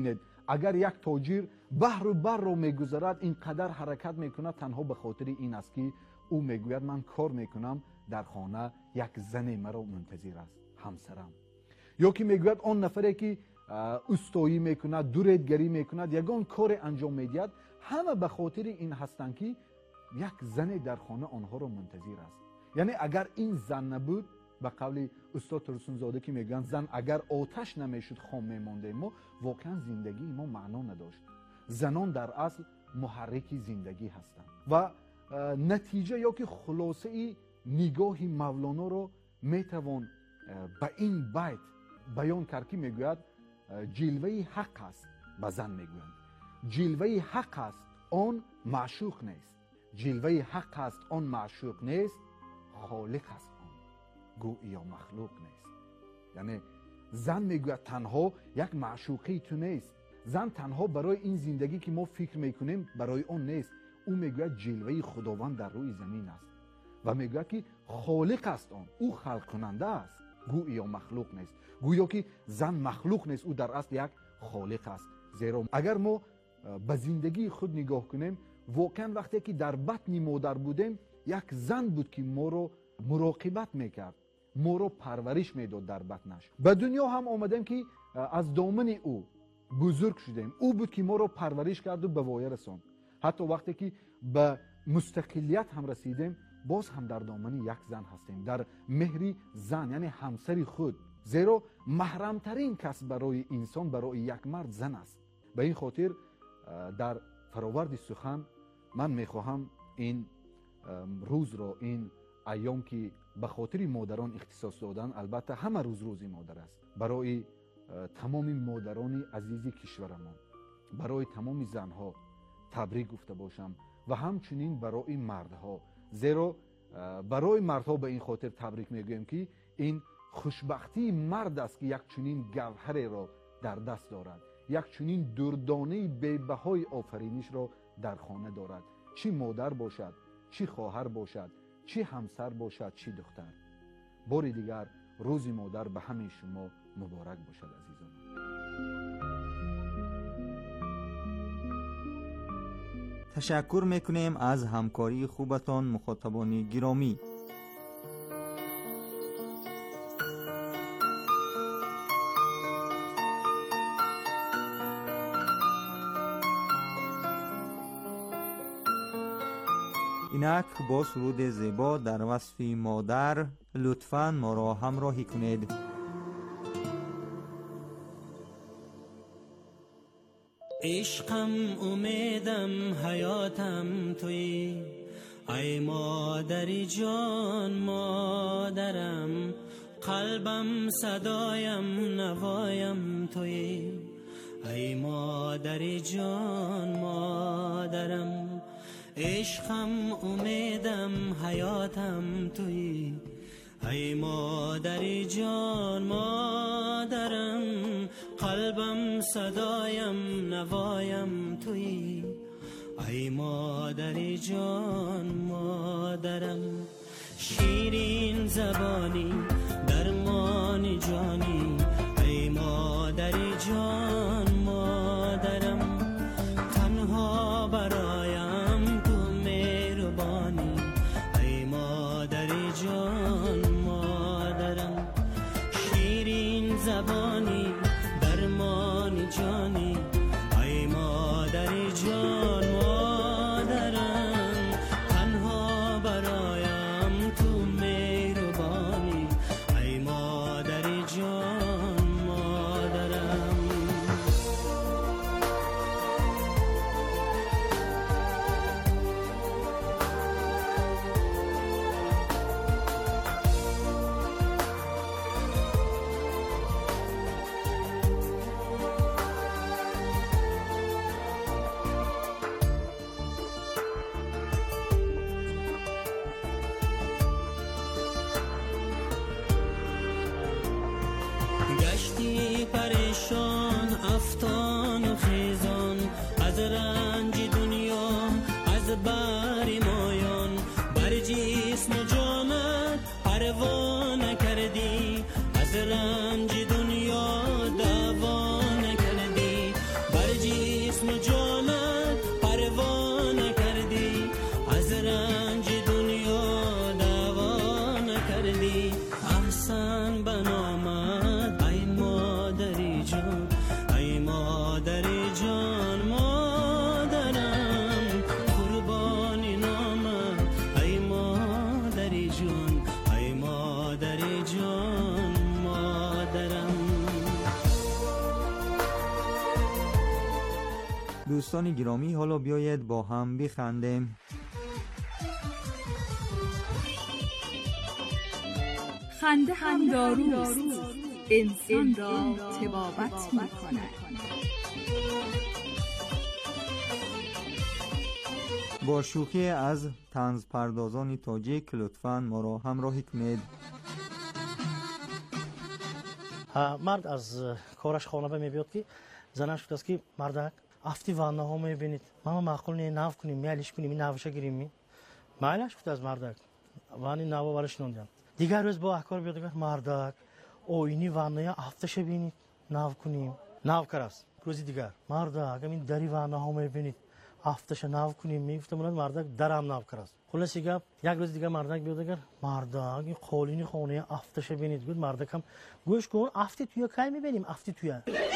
اگر یک تاجر بحر و بر رو میگذرد اینقدر حرکت میکند تنها به خاطر این است که او میگوید من کار میکنم در خانه یک زن مرا منتظر است، همسرم. یا که میگوید آن نفری که استایی میکند، دوریدگری میکند، یگان کار انجام میدهد، همه به خاطر این هستند که یک زن در خانه آنها را منتظر است. یعنی اگر این زن نبود، به قول استاد ترسون زاده که میگن زن اگر آتش نمیشد خام میمانده ما، واقعا زندگی ما معنا نداشت. زنان در اصل محرک زندگی هستند. و نتیجه یا که خلاصه نگاه مولانا رو میتوان به این بیت بیان کرد که میگوید جلوه حق است. به زن میگویند جلوه حق است آن معشوق نیست، جلوه حق است آن معشوق نیست، خالق است آن گویا مخلوق نیست. یعنی زن میگوید تنها یک معشوقی تو نیست، زن تنها برای این زندگی که ما فکر میکنیم برای اون نیست، او میگوید جلوه خداوند در روی زمین است و میگوید که خالق است آن، او خلق کننده است گویا مخلوق نیست. گویا که زن مخلوق نیست، او در اصل یک خالق است. زیرا اگر ما به زندگی خود نگاه کنیم، واقعا وقتی که در بطن مادر بودیم یک زن بود که ما رو مراقبت میکرد، ما رو پرورش میداد در بطنش. به دنیا هم آمدیم که از دامن او بزرگ شدیم، او بود که ما رو پرورش کرد و به وایه رساند. حتی وقتی که به مستقلیت هم رسیدیم باز هم در دامن یک زن هستیم، در مهری زن یعنی همسری خود. زیرا محرمترین کس برای انسان، برای یک مرد زن است. به این خاطر در فراورد سخن من میخواهم این روز را، این ایام که به خاطر مادران اختصاص دادن، البته همه روز روزی مادر است، برای تمام مادران عزیز کشورمان، برای تمام زنها تبریک گفته باشم و همچنین برای مردها. زیرا برای مردها به این خاطر تبریک میگویم که این خوشبختی مرد است که یک چنین گوهر را در دست دارد، یک چنین دردانه بی‌بهای آفرینش را در خانه دارد، چی مادر باشد، چی خواهر باشد، چی همسر باشد، چی دختر. بار دیگر روز مادر به همه شما مبارک باشد عزیزان. تشکر میکنیم از همکاری خوبتان مخاطبان گرامی. اینک با سرود زیبا در وصف مادر لطفاً ما را همراهی کنید. عشقم امیدم حیاتم توی، ای مادری جان مادرم، قلبم صدایم نوایم توی، ای مادری جان مادرم. عشقم امیدم حیاتم توی، ای مادری جان مادرم، قلبم صدایم نوایم توی، ای مادری جان مادرم. شیرین زبانی درمان جانی، ای مادری جان مادرم، تنها برایم تو مهربانی، ای مادری جان مادرم. شیرین زبانی درمان جانی، ای مادری جان مادرم، تنها برایم تو مهربانی، ای مادری جان مادرم. دوستان گرامی، حالا بیایید با هم بخندیم. خنده هم داروست، انسان را طبابت می‌کند. با شوخی از طنز پردازان تاجیک لطفاً ما را همراهی کنید. مرد از کارش خانه به میبیاد که زنش گفت است که مردک افتی وانه ها میبینید ما معقول نه ناف کنیم میالیش کنیم این نوشه گیریم می مایلش گفت از مردک وانی نوا ورش نوندم. دیگر روز با احکار بیاد گفت مردک او اینی وانه افتش ببینید ناف کنیم ناف کراست. روزی دیگر مردک همین دری وانه ها میبینید افتش ناف کنیم میگفتم مردک درم ناف کراست. خلاص گپ یک روز دیگه مردک بیاد گفت مردک این قولینی خونه افتش ببینید. گفت مردک هم گوش کن افتی توی کی میبینیم افتی توی.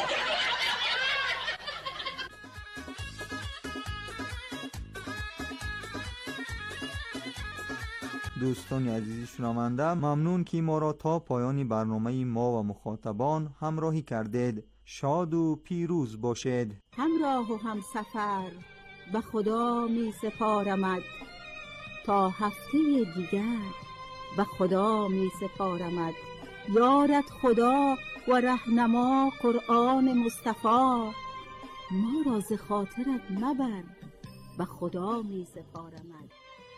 دوستان عزیز شنونده، ممنون که ما را تا پایانی برنامه ما و مخاطبان همراهی کردید. شاد و پیروز باشید. همراه و هم سفر به خدا می سپارمد، تا هفته دیگر به خدا می سپارمد. یارت خدا و رهنما قرآن مصطفی، ما را ز خاطرت مبر به خدا می سپارمد.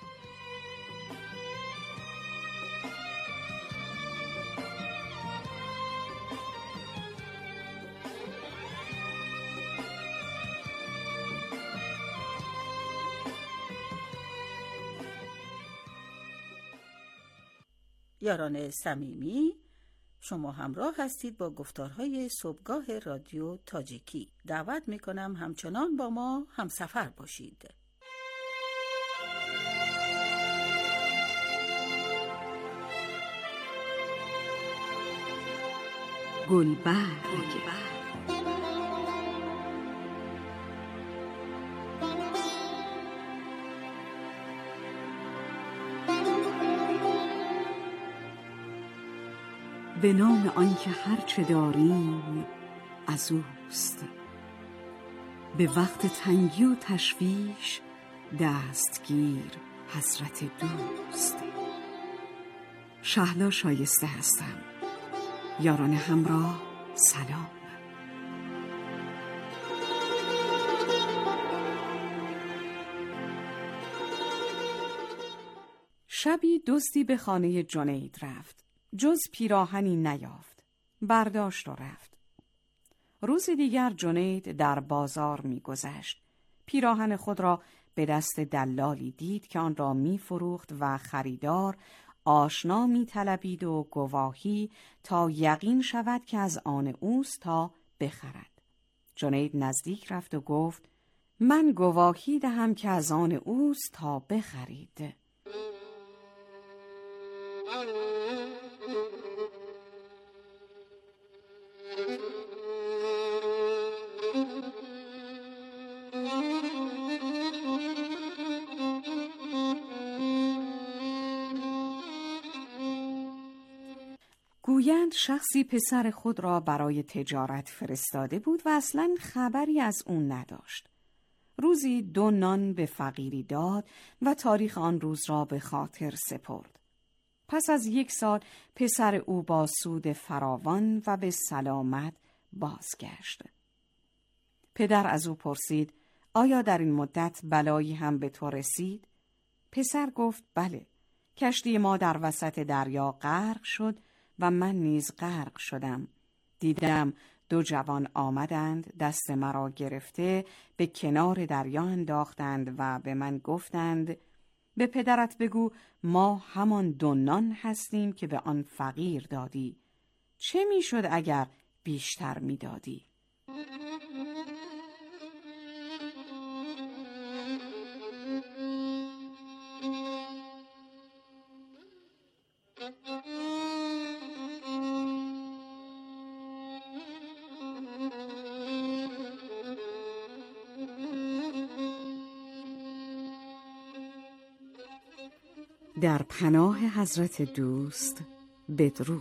یاران صمیمی، شما همراه هستید با گفتارهای صبحگاه رادیو تاجیکی. دعوت میکنم همچنان با ما همسفر باشید. گلبرگ به نام آنکه هرچه داریم از اوست، به وقت تنگی و تشویش دستگیر حضرت دوست. شهلا شایسته هستم. یاران همراه سلام. شبی دزدی به خانه جنید رفت، جز پیراهنی نیافت، برداشت و رفت. روز دیگر جنید در بازار می‌گذشت. پیراهن خود را به دست دلالی دید که آن را می‌فروخت و خریدار آشنا می‌طلبید و گواهی تا یقین شود که از آن اوست تا بخرد. جنید نزدیک رفت و گفت من گواهی دهم که از آن اوست تا بخرید. گویند شخصی پسر خود را برای تجارت فرستاده بود و اصلاً خبری از اون نداشت. روزی دو نان به فقیری داد و تاریخ آن روز را به خاطر سپرد. پس از یک سال پسر او با سود فراوان و به سلامت بازگشت. پدر از او پرسید آیا در این مدت بلایی هم به تو رسید؟ پسر گفت بله، کشتی ما در وسط دریا غرق شد و من نیز غرق شدم. دیدم دو جوان آمدند، دست مرا گرفته به کنار دریا انداختند و به من گفتند به پدرت بگو ما همان دو نان هستیم که به آن فقیر دادی. چه می شد اگر بیشتر می دادی؟ در پناه حضرت دوست بدرود.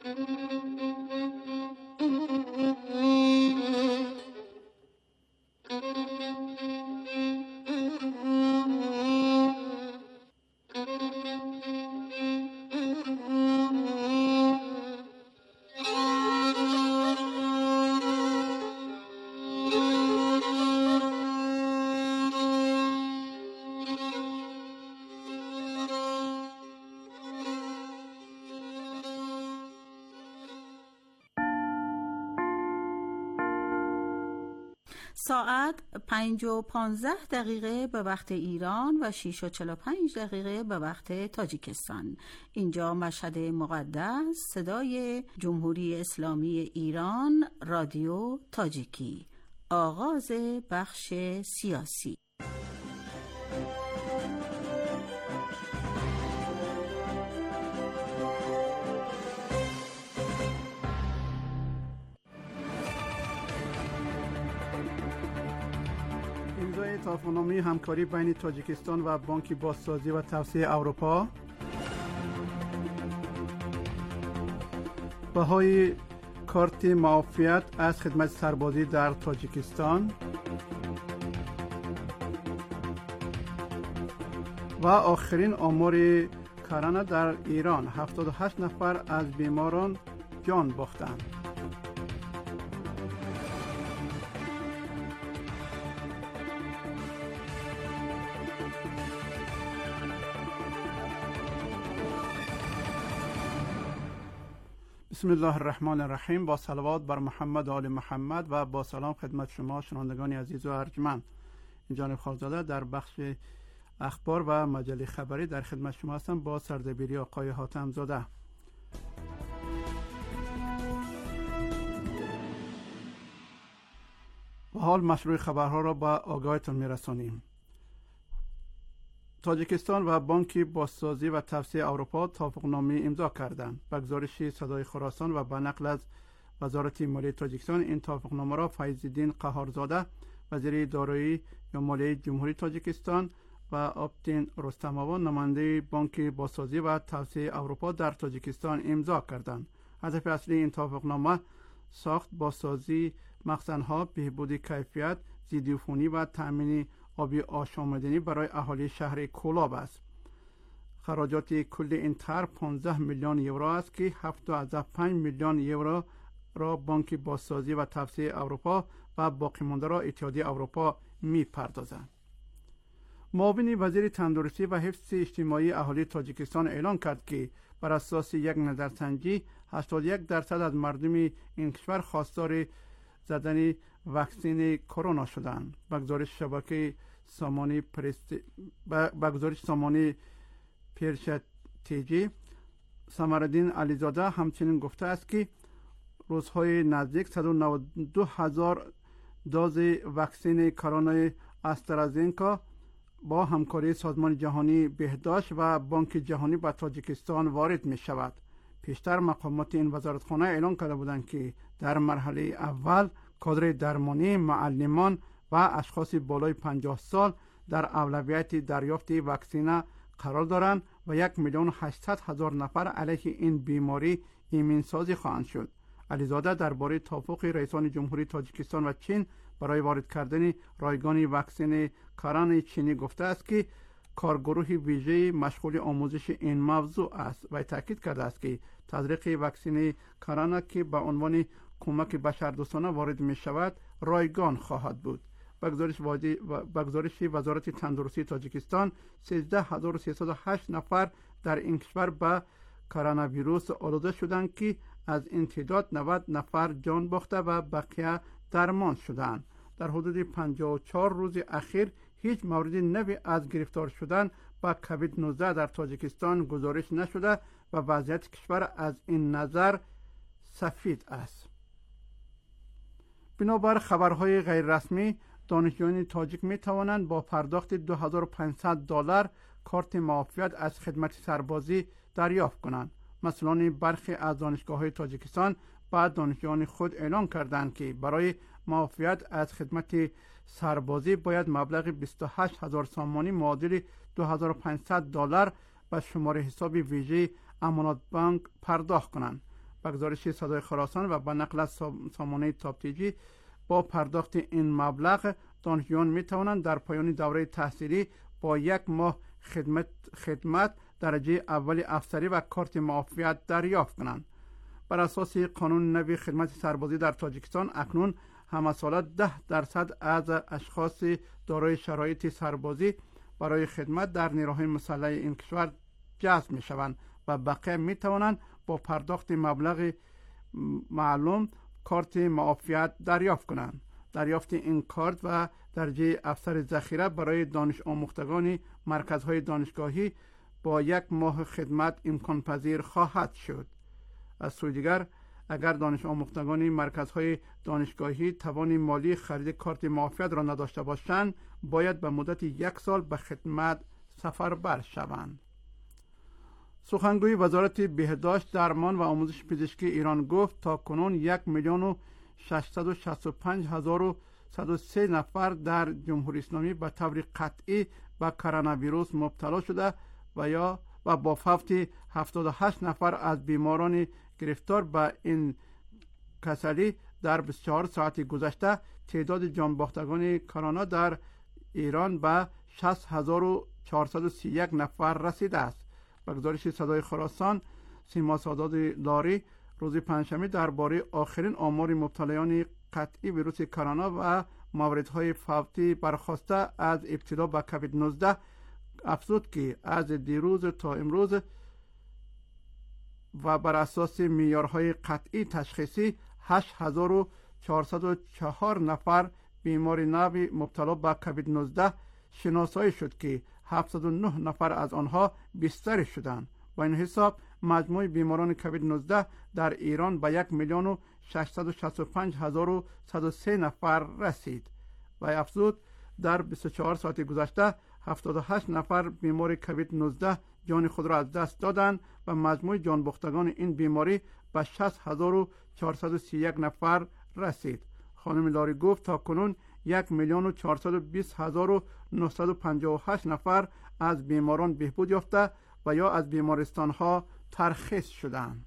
ساعت پنج و پانزده دقیقه به وقت ایران و شش و چهل و پنج دقیقه به وقت تاجیکستان. اینجا مشهد مقدس، صدای جمهوری اسلامی ایران، رادیو تاجیکی. آغاز بخش سیاسی. توافقنامه همکاری بین تاجیکستان و بانک بازسازی و توسعه اروپا، بهای کارت معافیت از خدمت سربازی در تاجیکستان و آخرین آمار کرونا در ایران، هفتاد و هشت نفر از بیماران جان باختند. بسم الله الرحمن الرحیم. با صلوات بر محمد و آل محمد و با سلام خدمت شما شنوندگان عزیز و ارجمند. این جانب خالزاده در بخش اخبار و مجله خبری در خدمت شما هستم با سردبیری آقای حاتم زاده. و حال مشروع خبرها را با آگاهتان میرسانیم. تاجیکستان و بانک بازسازی و توسعه اروپا توافقنامه امضا کردند. به گزارش صدای خراسان و به نقل از وزارت مالیه تاجیکستان، این توافقنامه را فیض‌الدین قهارزاده، وزیر دارایی یا مالیه جمهوری تاجیکستان، و آبتین رستم‌آوا، نماینده بانک بازسازی و توسعه اروپا در تاجیکستان امضا کردند. هدف اصلی این توافقنامه ساخت، بازسازی مخزن‌ها، بهبود کیفیت، ضدعفونی و تأمین آبی آشامیدنی برای اهالی شهر کولاب است. خراجات کل این طرح پانزده میلیون یورو است که هفتاد و پنج میلیون یورو را بانک بازسازی و توسعه اروپا و باقی مانده را اتحادیه اروپا می پردازند. معاون وزیر تندرستی و حفظ اجتماعی اهالی تاجیکستان اعلام کرد که بر اساس یک نظرسنجی هشتاد و یک درصد از مردم این کشور خواستار زدن واکسن کرونا شدند. به گزارش شبکه سامانی پرست به گزارش سامانی پرشتیجی، سمرالدین علیزاده همچنین گفته است که روزهای نزدیک صد و نود و دو هزار دوز واکسن کرونا استرازینکا با همکاری سازمان جهانی بهداشت و بانک جهانی به تاجیکستان وارد می شود. پیشتر مقامات این وزارتخانه اعلام کرده بودند که در مرحله اول کادر درمانی، معلمان و اشخاص بالای پنجاه سال در اولویت دریافت واکسن قرار دارند و یک میلیون و هشتصد هزار نفر علیه این بیماری ایمن سازی خواهند شد. علیزاده درباره توافق رئیسان جمهوری تاجیکستان و چین برای وارد کردن رایگان واکسن کرونا چینی گفته است که کارگروه ویژه مشغول آموزش این موضوع است و تاکید کرده است که تزریق واکسن کرونا که به عنوان کمک بشردوستانه وارد می شود رایگان خواهد بود. به گزارش وزارت تندرستی تاجیکستان، سیزده هزار و سیصد و هشت نفر در این کشور به کرونا ویروس آلوده شدند که از این تعداد نود نفر جان باخته و بقیه درمان شدند. در حدود پنجاه و چهار روز اخیر هیچ مورد نوی از گرفتار شدن با کووید نوزده در تاجیکستان گزارش نشده و وضعیت کشور از این نظر سفید است. بنابر خبرهای غیر رسمی، دانشجویان تاجیک می توانند با پرداخت دو هزار و پانصد دلار کارت معافیت از خدمت سربازی دریافت کنند. مسئولان برخی از دانشگاه‌های تاجیکستان بعد دانشجویان خود اعلام کردند که برای معافیت از خدمت سربازی باید مبلغ بیست و هشت هزار سامانی معادل دو هزار و پانصد دلار به شماره حساب ویژه امانات بانک پرداخت کنند. به گزارش صدای خراسان و به نقل از سامانه تابتیجی، با پرداخت این مبلغ دانشجویان می توانند در پایان دوره تحصیلی با یک ماه خدمت خدمت درجه اول افسری و کارت معافیت دریافت کنند. بر اساس قانون نوی خدمت سربازی در تاجیکستان اکنون همساله ده درصد از اشخاص دارای شرایط سربازی برای خدمت در نیروهای مسلح این کشور جذب می شوند و بقیه می توانند با پرداخت مبلغ معلوم کارت معافیت دریافت کنند. دریافت این کارت و درجه افسر ذخیره برای دانش آموختگان مرکزهای دانشگاهی با یک ماه خدمت امکان پذیر خواهد شد. از سوی دیگر اگر دانش آموختگان مرکزهای دانشگاهی توان مالی خرید کارت معافیت را نداشته باشند، باید به مدت یک سال به خدمت سفربر شوند. سخنگوی وزارت بهداشت، درمان و آموزش پزشکی ایران گفت تا کنون یک میلیون و ششصد و شصت و پنج هزار و صد و سه نفر در جمهوری اسلامی به طور قطعی به کرونا ویروس مبتلا شده و یا و با فوت هفتاد و هشت نفر از بیماران گرفتار به این کسلی در بیست و چهار ساعت گذشته تعداد جانباختگان کرونا در ایران به شصت هزار و چهارصد و سی و یک نفر رسیده است. به گزارش صدای خراسان، سیما سادات لاری روز پنجشنبه درباره آخرین آمار مبتلایان قطعی ویروس کرونا و موردهای فوتی برخواسته از ابتلا به کووید نوزده افزود که از دیروز تا امروز و بر اساس معیارهای قطعی تشخیصی هشت هزار و چهارصد و چهار نفر بیمار نوی مبتلا به کووید نوزده شناسایی شد که هفتصد و نه نفر از آنها بستری شدند. با این حساب مجموع بیماران کووید نوزده در ایران به یک میلیون و ششصد و شصت و پنج هزار و صد و سه نفر رسید و افزود در بیست و چهار ساعت گذشته هفتاد و هشت نفر بیمار کووید نوزده جان خود را از دست دادند و مجموع جان باختگان این بیماری به شصت هزار و چهارصد و سی و یک نفر رسید. خانم لاری گفت تا کنون یک میلیون و چهارصد و بیست هزار و نهصد و پنجاه و هشت نفر از بیماران بهبود یافته و یا از بیمارستان ها ترخیص شدند.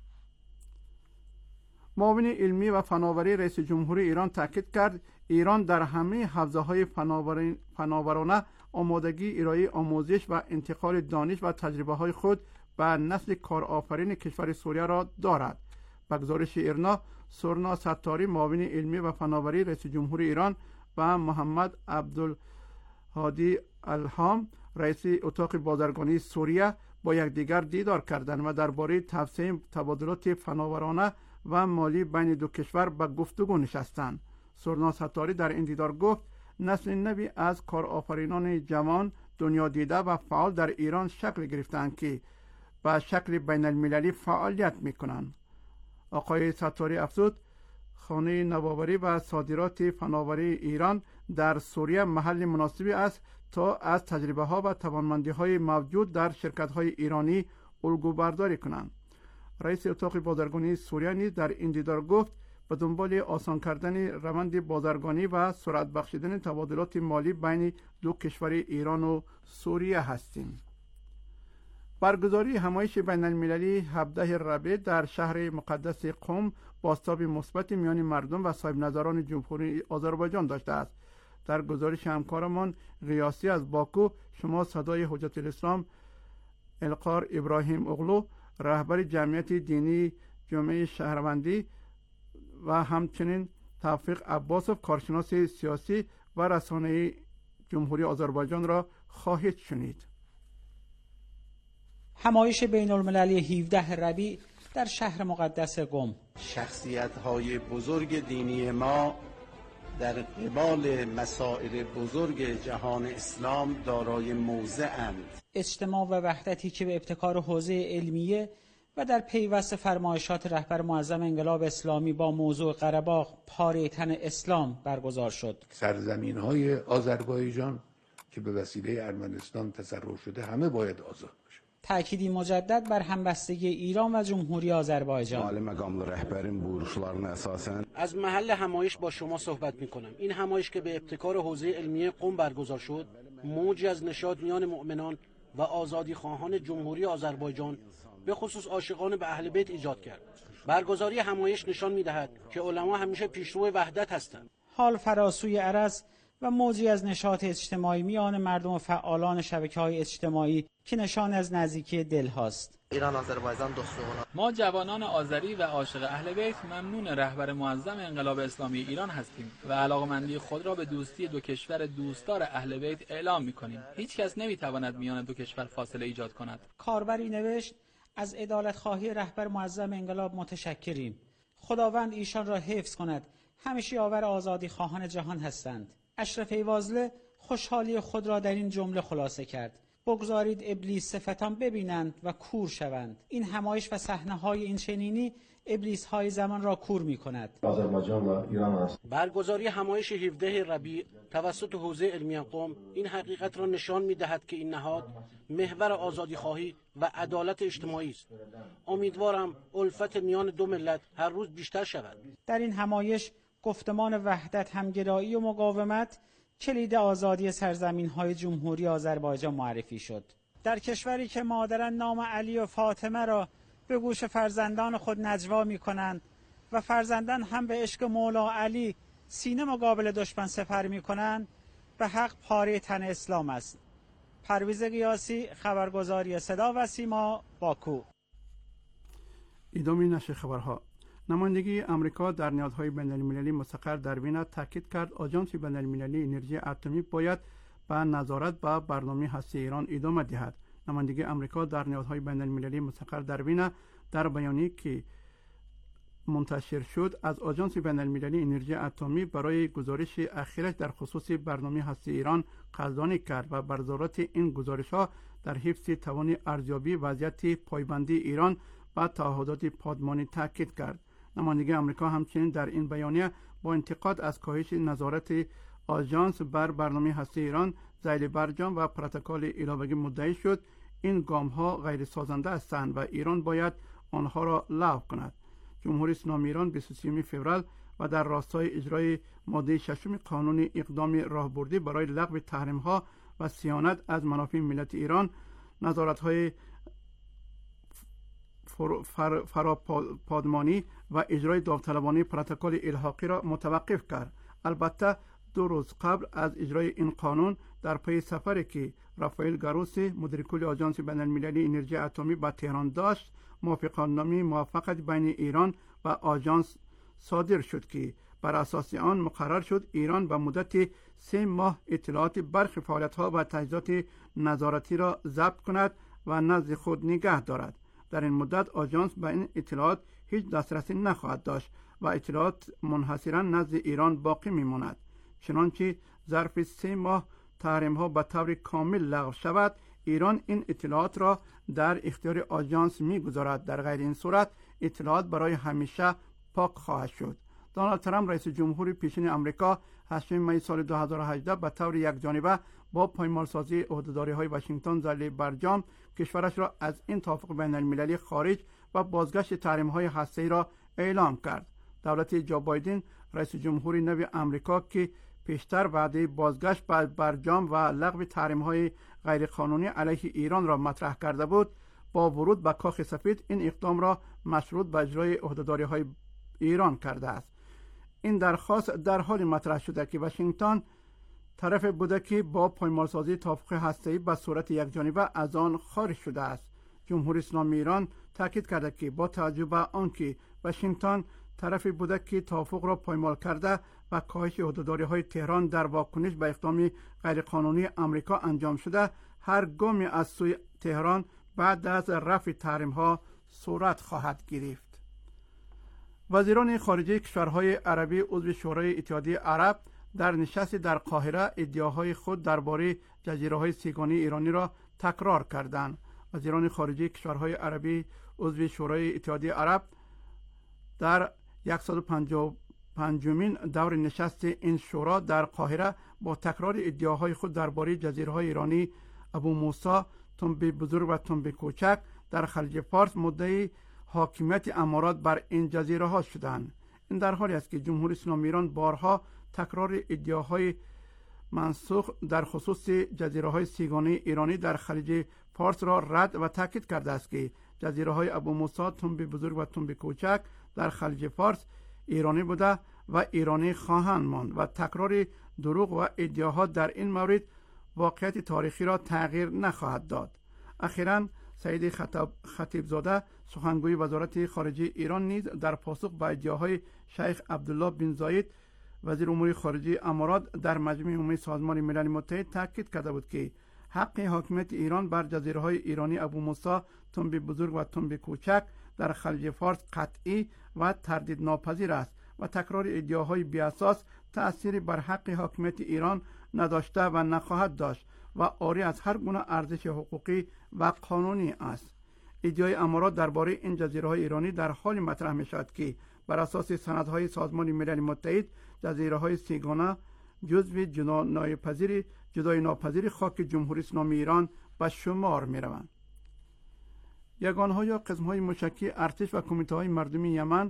معاون علمی و فناوری رئیس جمهوری ایران تاکید کرد ایران در همه حوزه های فناورانه آمادگی ارائه آموزش و انتقال دانش و تجربه های خود به نسل کارآفرین کشور سوریه را دارد. به گزارش ایرنا، سرنا ستاری معاون علمی و فناوری رئیس جمهوری ایران و محمد عبدالهادی الهام رئیس اتاق بازرگانی سوریه با یکدیگر دیدار کردند و درباره توسعه تبادلات فناورانه و مالی بین دو کشور به گفتگو نشستند. سرنا ستاری در این دیدار گفت نسل نوی از کارآفرینان جوان دنیا دیده و فعال در ایران شکل گرفتند که به شکل بین المللی فعالیت میکنند. آقای ستاری افزود خانه نوآوری و صادرات فناوری ایران در سوریه محل مناسبی است تا از تجربه ها و توانمندی های موجود در شرکت های ایرانی الگو برداری کنند. رئیس اتاق بازرگانی سوریه نیز در این دیدار گفت به دنبال آسان کردن روند بازرگانی و سرعت بخشیدن تبادلات مالی بین دو کشور ایران و سوریه هستیم. برگزاری همایش بین المللی هفده ربیع در شهر مقدس قم بازتاب مثبت میان مردم و صاحب نظران جمهوری آذربایجان داشته است. در گزارش همکارمان غیاسی از باکو، شما صدای حجت الاسلام القار ابراهیم اغلو رهبر جمعیت دینی جمعه شهروندی و همچنین توفیق عباسوف کارشناس سیاسی و رسانه جمهوری آذربایجان را خواهید شنید. همایش بین المللی هفده ربیع در شهر مقدس قم. شخصیت‌های بزرگ دینی ما در قبال مسائل بزرگ جهان اسلام دارای موضع‌اند. اجتماع و وحدتی که به ابتکار حوزه علمیه و در پیوست فرمایشات رهبر معظم انقلاب اسلامی با موضوع قره‌باغ پاره تن اسلام برگزار شد. سرزمین‌های آذربایجان که به وسیله ارمنستان تصرف شده همه باید آزاد بشه. تأکیدی مجدد بر همبستگی ایران و جمهوری آذربایجان. عالی مقامlı rəhbərin buyuruşlarına əsasən از محل همایش با شما صحبت می‌کنم. این همایش که به ابتکار حوزه علمیه قم برگزار شد، موجی از نشاط میان مؤمنان و آزادی خواهان جمهوری آذربایجان به خصوص عاشقان به اهل بیت ایجاد کرد. برگزاری همایش نشان می‌دهد که علما همیشه پیشرو وحدت هستند. حال فراسوی عرض و موجی از نشاط اجتماعی میان مردم و فعالان شبکه‌های اجتماعی که نشان از نزدیکی دل هاست. ایران آذربایجان دوستانه. ما جوانان آذری و عاشق اهل بیت ممنون رهبر معظم انقلاب اسلامی ایران هستیم و علاقمندی خود را به دوستی دو کشور دوستدار اهل بیت اعلام می‌کنیم. هیچ کس نمی‌تواند میان دو کشور فاصله ایجاد کند. کاربری نوشت: از عدالت خواهی رهبر معظم انقلاب متشکریم. خداوند ایشان را حفظ کند. همیشه یاور آزادی خواهان جهان هستند. اشرف ایوازله خوشحالی خود را در این جمله خلاصه کرد: بگذارید ابلیس صفتان ببینند و کور شوند. این همایش و صحنه‌های این چنینی ابلیس‌های زمان را کور می‌کند. آذربایجان و ایران است. برگزاری همایش هفدهم ربیع توسط حوزه علمی قم این حقیقت را نشان می‌دهد که این نهاد محور آزادی‌خواهی و عدالت اجتماعی است. امیدوارم الفت میان دو ملت هر روز بیشتر شود. در این همایش گفتمان وحدت، همگرایی و مقاومت کلید آزادی سرزمین‌های جمهوری آذربایجان معرفی شد. در کشوری که مادران نام علی و فاطمه را به گوش فرزندان خود نجوا می‌کنند و فرزندان هم به عشق مولا علی سینه مقابل دشمن سپر می‌کنند، به حق پاره تن اسلام است. پرویز قیاسی، خبرگزاری صدا و سیما، باکو. ادامه نشر خبرها. نمایندگی امریکا در نهادهای بین‌المللی مستقر در وین تاکید کرد آژانس بین‌المللی انرژی اتمی باید به نظارت به برنامه هسته ایران ادامه دهد. نمایندگی امریکا در نهادهای بین‌المللی مستقر در وین در بیانیه‌ای که منتشر شد از آژانس بین‌المللی انرژی اتمی برای گزارش اخیرش در خصوص برنامه هسته ایران قدردانی کرد و بر ضرورت این گزارش‌ها در حفظ توان ارزیابی وضعیت پایبندی ایران به تعهدات پادمانی تاکید کرد. نمایندگی آمریکا همچنین در این بیانیه با انتقاد از کاهش نظارت آژانس بر برنامه هسته ایران ذیل برجام و پروتکل علاوگی مدعی شد این گام‌ها غیر سازنده هستند و ایران باید آنها را لغو کند. جمهوری اسلامی ایران بیست و سوم فوریه و در راستای اجرای ماده ششم قانون اقدام راهبردی برای لغو تحریم‌ها و صیانت از منافع ملت ایران نظارت‌های فراپادمانی و اجرای داوطلبانه پروتکل الحاقی را متوقف کرد. البته دو روز قبل از اجرای این قانون در پی سفری که رافائل گروسی مدیر کل آژانس بین‌المللی انرژی اتمی به تهران داشت، موافقتنامه موافقت بین ایران و آژانس صادر شد که بر اساس آن مقرر شد ایران به مدت سه ماه اطلاعات برخی فعالیت‌ها و تجهیزات نظارتی را ضبط کند و نزد خود نگه دارد. در این مدت آژانس به این اطلاعات هیچ دسترسی نخواهد داشت و اطلاعات منحصراً نزد ایران باقی میماند. چنانچه ظرف سه ماه تحریم‌ها به طور کامل لغو شود، ایران این اطلاعات را در اختیار آژانس می‌گذارد. در غیر این صورت اطلاعات برای همیشه پاک خواهد شد. دونالد ترامپ رئیس جمهور پیشین آمریکا هشتم می سال دو هزار و هجده به طور یکجانبه با پایمالسازی عهدهداری‌های واشنگتن ذیل برجام کشورش را از این توافق بین‌المللی خارج و بازگشت تحریم‌های هسته‌ای را اعلام کرد. دولت جو بایدن رئیس جمهور نو آمریکا که پیشتر وعده بازگشت به برجام و لغو تحریم‌های غیرقانونی علیه ایران را مطرح کرده بود، با ورود به کاخ سفید این اقدام را مشروط به اجرای عهدهداری‌های ایران کرده است. این درخواست در حال مطرح شده که واشنگتن طرف بوده که با پایمالسازی توافق هسته‌ای به صورت یکجانبه از آن خارج شده است. جمهوری اسلامی ایران تاکید کرده که با توجه به آنکه واشنگتن طرف بوده که توافق را پایمال کرده و کاهش عهدهداری‌های تهران در واکنش به اقدام غیرقانونی آمریکا انجام شده، هر گامی از سوی تهران بعد از رفع تحریم‌ها صورت خواهد گرفت. وزیران خارجه کشورهای عربی عضو شورای اتحادیه عرب در نشستی در قاهره ادعاهای خود درباره جزیره‌های سیگانه ایرانی را تکرار کردند. وزیران خارجه کشورهای عربی عضو شورای اتحادیه عرب در صد و پنجاه و پنجمین دور نشست این شورا در قاهره با تکرار ادعاهای خود درباره جزیره‌های ایرانی ابو موسی، تنبه بزرگ و تنبه کوچک در خلیج فارس مدعی حاکمیت امارات بر این جزیره ها شدند. این در حالی است که جمهوری اسلامی ایران بارها تکرار ادعاهای منسوخ در خصوص جزیره های سیگانه ایرانی در خلیج فارس را رد و تاکید کرده است که جزیره های ابو موسی، تنب بزرگ و تنب کوچک در خلیج فارس ایرانی بوده و ایرانی خواهند ماند و تکرار دروغ و ادعاها در این مورد واقعیت تاریخی را تغییر نخواهد داد. اخیراً سعید خطیب زاده سخنگوی وزارت خارجه ایران نیز در پاسخ به ادعاهای شیخ عبدالله بن زاید وزیر امور خارجه امارات در مجمع عمومی سازمان ملل متحد تاکید کرده بود که حق حاکمیت ایران بر جزیره های ایرانی ابو موسی، تنب بزرگ و تنب کوچک در خلیج فارس قطعی و تردید ناپذیر است و تکرار ادعاهای بی اساس تأثیری بر حق حاکمیت ایران نداشته و نخواهد داشت و عاری از هر گونه ارزش حقوقی و قانونی است. ادعای امارات درباره این جزیره های ایرانی در حال مطرح می شود که بر اساس سندهای سازمان ملل متحد جزیره های سیگانه جزو جدا ناپذیر جدای ناپذیر خاک جمهوری اسلامی ایران به شمار می روند. یگانها یا قسمهای موشکی ارتش و کمیته های مردمی یمن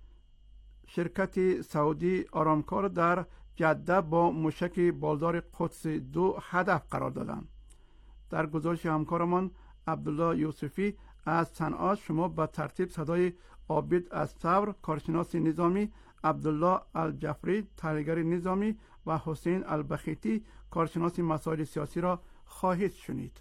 شرکت سعودی آرامکو در جده با موشک بالدار قدس دو هدف قرار دادند. در گزارش همکارمان عبدالله یوسفی از صنعا شما به ترتیب صدای عابد از ثور کارشناس نظامی، عبدالله الجفری تحلیلگر نظامی و حسین البخیتی کارشناس مسائل سیاسی را خواهید شنید.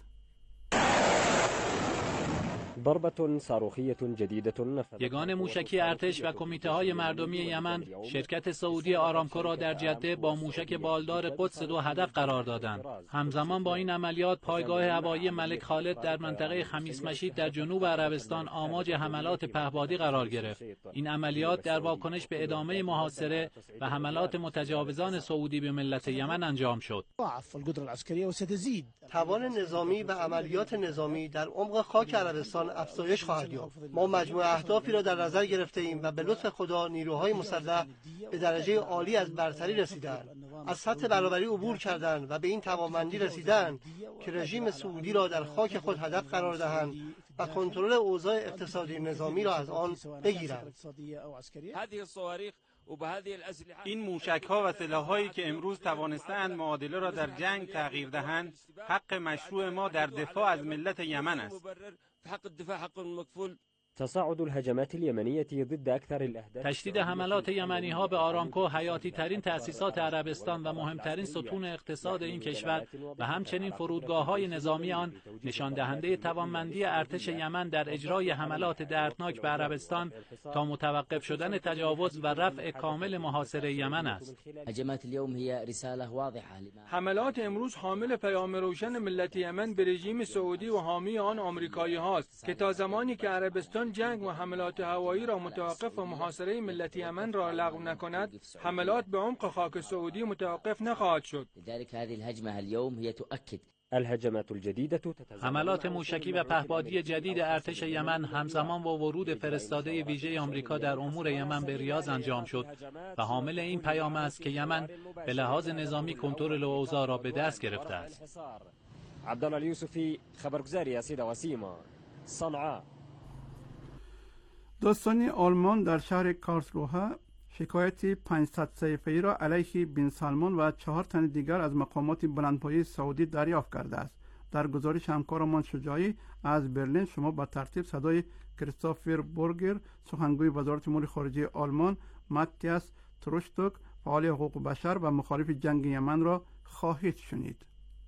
ضربة صاروخية جديدة. یگان موشکی ارتش و کمیته های مردمی یمن شرکت سعودی آرامکو را در جده با موشک بالدار قدس دو هدف قرار دادند. همزمان با این عملیات پایگاه هوایی ملک خالد در منطقه خمیس مشید در جنوب عربستان آماج حملات پهپادی قرار گرفت. این عملیات در واکنش به ادامه محاصره و حملات متجاوزان سعودی به ملت یمن انجام شد. توان نظامی و عملیات نظامی در عمق خاک عربستان افزایش خواهد یافت. ما مجموع اهدافی را در نظر گرفته ایم و به لطف خدا نیروهای مسلح به درجه عالی از برتری رسیدند، از سطح برابری عبور کردند و به این توانمندی رسیدند که رژیم سعودی را در خاک خود هدف قرار دهند و کنترل اوضاع اقتصادی نظامی را از آن بگیرند. این موشک‌ها و سلاح‌هایی که امروز توانستند معادله را در جنگ تغییر دهند، حق مشروع ما در دفاع از ملت یمن است. تصاعد الهجمات اليمنية ضد أكثر الأهداف. تشدید حملات یمنی ها به آرامکو حیاتی ترین تأسیسات عربستان و مهمترین ستون اقتصاد این کشور و همچنین فرودگاه های نظامی آن نشان دهنده توانمندی ارتش یمن در اجرای حملات دردناک به عربستان تا متوقف شدن تجاوز و رفع کامل محاصره یمن است. حملات امروز حامل پیام روشن ملت یمن به رژیم سعودی و حامی آن آمریکایی هاست که تا زمانی که عربستان جنگ و حملات هوایی را متوقف و محاصره ملت یمن را لغو نکند، حملات به عمق خاک سعودی متوقف نخواهد شد. الهجمات الجديدة حملات موشکی و پهپادی جدید ارتش یمن همزمان با ورود فرستاده ویژه آمریکا در امور یمن به ریاض انجام شد و حامل این پیام است که یمن به لحاظ نظامی کنترل اوضاع را به دست گرفته است. عبدالله الیوسفی خبرگزاری اسید وسیما صنعاء. داستانی آلمان در شهر کارلسروه شکایت پانصد صحیفه‌ای را علیه بن سلمان و چهار تن دیگر از مقامات بلندپایه سعودی دریافت کرده است. در گزارش همکارمان شجاعی از برلین شما با ترتیب صدای کریستوفر بورگر سخنگوی وزارت امور خارجه آلمان، ماتیاس تروشتوک فعال حقوق بشر و مخالف جنگ یمن را خواهید شنید.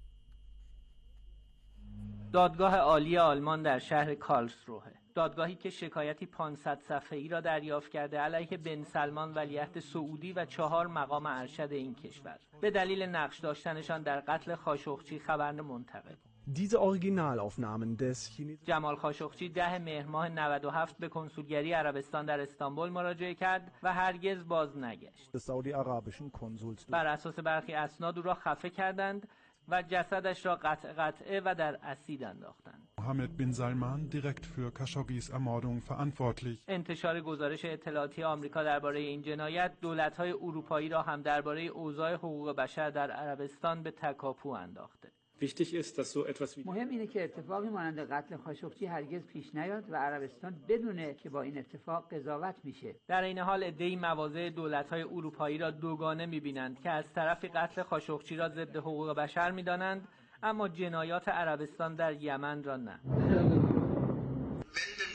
دادگاه عالی آلمان در شهر کارلسروه، دادگاهی که شکایتی پانصد صفحه‌ای را دریافت کرده علیه بن سلمان ولیعهد سعودی و چهار مقام ارشد این کشور به دلیل نقش داشتنشان در قتل خاشقچی خبر منتقل. Diese Originalaufnahmen des جمال خاشقچی ده مهر ماه نود و هفت به کنسولگری عربستان در استانبول مراجعه کرد و هرگز باز نگشت. بر اساس برخی اسناد او را خفه کردند و جسدش را قطع قطعه و در اسید انداختند. Mohammed bin Salman direkt für Khashoggis Ermordung verantwortlich. انتشار گزارش اطلاعاتی آمریکا درباره این جنایت دولت‌های اروپایی را هم درباره اوضاع حقوق بشر در عربستان به تکاپو انداخته. مهم اینه که اتفاقی مانند قتل خاشقچی هرگز پیش نیاد و عربستان بدونه که با این اتفاق قضاوت میشه. در این حال عده‌ای مواضع دولت‌های اروپایی را دوگانه می‌بینند که از طرفی قتل خاشقچی را ضد حقوق بشر می‌دانند، اما جنایات عربستان در یمن را نه.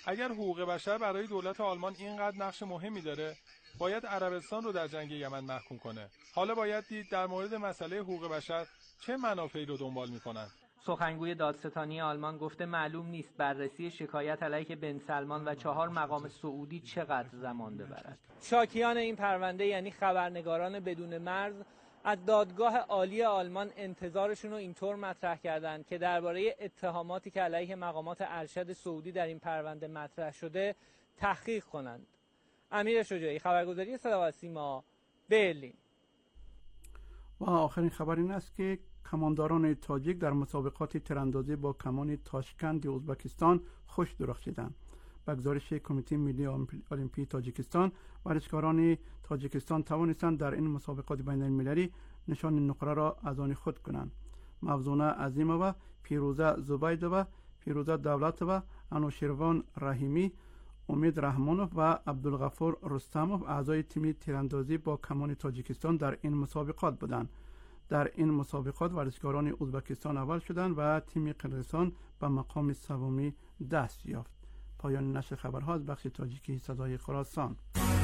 اگر حقوق بشر برای دولت آلمان اینقدر نقش مهمی داره، باید عربستان رو در جنگ یمن محکوم کنه. حالا باید دید در مورد مسئله حقوق بشر چه منافعی رو دنبال میکنن. سخنگوی دادستانی آلمان گفته معلوم نیست بررسی شکایت علیه بن سلمان و چهار مقام سعودی چقدر زمان ببرد. شاکیان این پرونده یعنی خبرنگاران بدون مرز از دادگاه عالی آلمان انتظارشون رو اینطور مطرح کردند که درباره اتهاماتی که علیه مقامات ارشد سعودی در این پرونده مطرح شده تحقیق کنند. امیر شجاعی، خبرگزاری صدا و سیما، برلین. و آخرین خبر این است که کمانداران تاجیک در مسابقات تیراندازی با کمان تاشکند ازبکستان خوش درخشیدند. به گزارش کمیته ملی المپی تاجیکستان، ورزشکاران تاجیکستان توانستند در این مسابقات بین المللی نشان نقره را از آن خود کنند. مفزونه عظیمه، پیروزه زبیدوه، پیروزه دولتوه، انوشیروان رحیمی، امید رحمانوف و عبدالغفور رستموف اعضای تیم تیراندازی با کمان تاجیکستان در این مسابقات بودند. در این مسابقات ورزشکاران ازبکستان اول شدند و تیم قرقیزستان به مقام سومی دست یافت. پایان نشر خبرها از بخش تاجیکی صدای خراسان.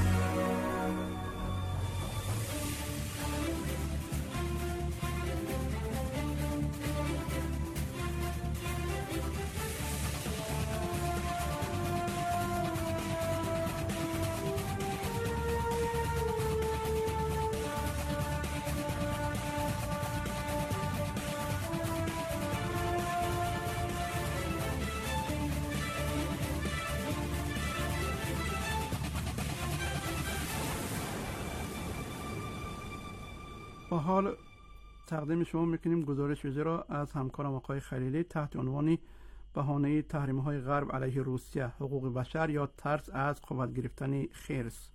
با حال تقدیم شما میکنیم گزارش ویژه را از همکارم آقای خلیلی تحت عنوان بهانه تحریم‌های غرب علیه روسیه، حقوق بشر یا ترس از قوت گرفتن خرس.